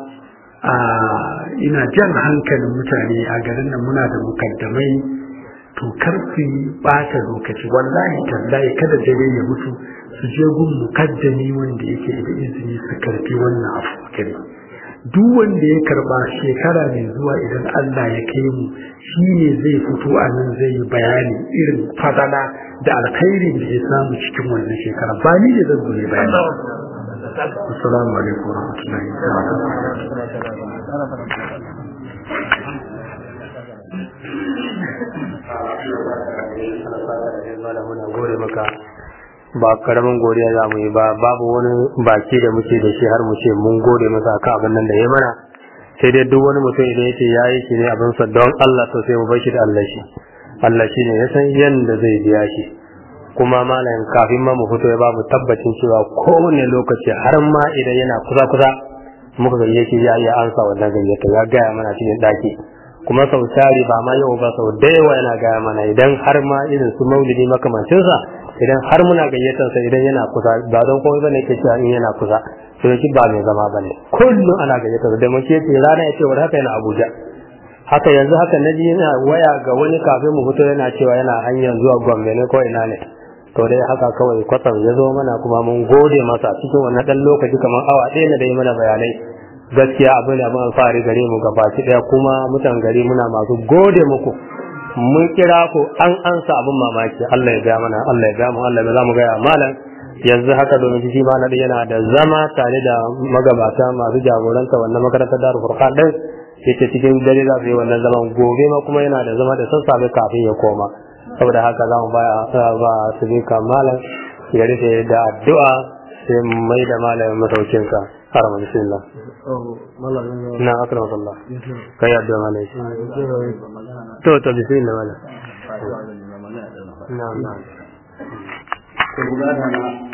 ina jan hankalin mutane a garin nan muna da mukaddamai to kar su bata lokaci wallahi tallahi kada dare ya mutu su je gun mukaddami wanda yake da izini su karfi wannan abu kare duk wanda ya karba shekara mai zuwa idan Allah ya kai mu shine zai fito a nan zai yi bayani irin fadala da alkhairi da ya samu cikin wannan shekara ba ni da zan zo ne bayani assalamu alaikum wa rahmatullahi wa ba karamin godiya za mu yi ba babu wani baki da muke da shi har mu ce mun gode masa akan abin nan da ya mana sai dai duk wani mutum idan yace yayi shi ne abin sa don Allah to sai mu bar shi da Allah shi ne ya san yanda zai biya shi kuma malam kafin ma mu fito ya ba mu tabbacin cewa kowane lokaci har ma idan yana kusa muka ga yake ya iya ansa wannan gayyata ya gaya mana cikin daki kuma sau tari ba ma yau ba sau da yawa yana gaya mana idan har ma irin su maulidi makamancinsa idan har muna gayyatar sa idan yana kusa ba don komai bane yake cewa in yana kusa to yake ba mai zama bane kullum ana gayyatar da muke ce rana yace war haka yana Abuja haka yanzu haka naji yana waya ga wani kafin mu fito yana cewa yana hanyar zuwa Gombe ne ko ina ne to dai haka kawai kwatsam ya zo mana kuma mun gode masa cikin wannan dan lokaci kamar awa ɗaya na da yi mana bayanai gaskiya abin da mun fari gare mu gabaki daya kuma mutan gari muna masu gode muku mun kira ku an ansa abin mamaki Allah ya ga mana Allah ya ga mu Allah ya za mu ga malam yanzu haka domin shi ma na yana da zama tare da magabata masu jagoranta wannan makarantar Darul Furqan din yake cikin dare za su yi wannan zaman gobe ma kuma yana da zama da sassafe kafin ya koma saboda haka za mu ba su bi malam ya rufe da addu'a sai mai da malamin masaukinsa harama bismillah na akram Allah kai addu'a malai to bismillah malai na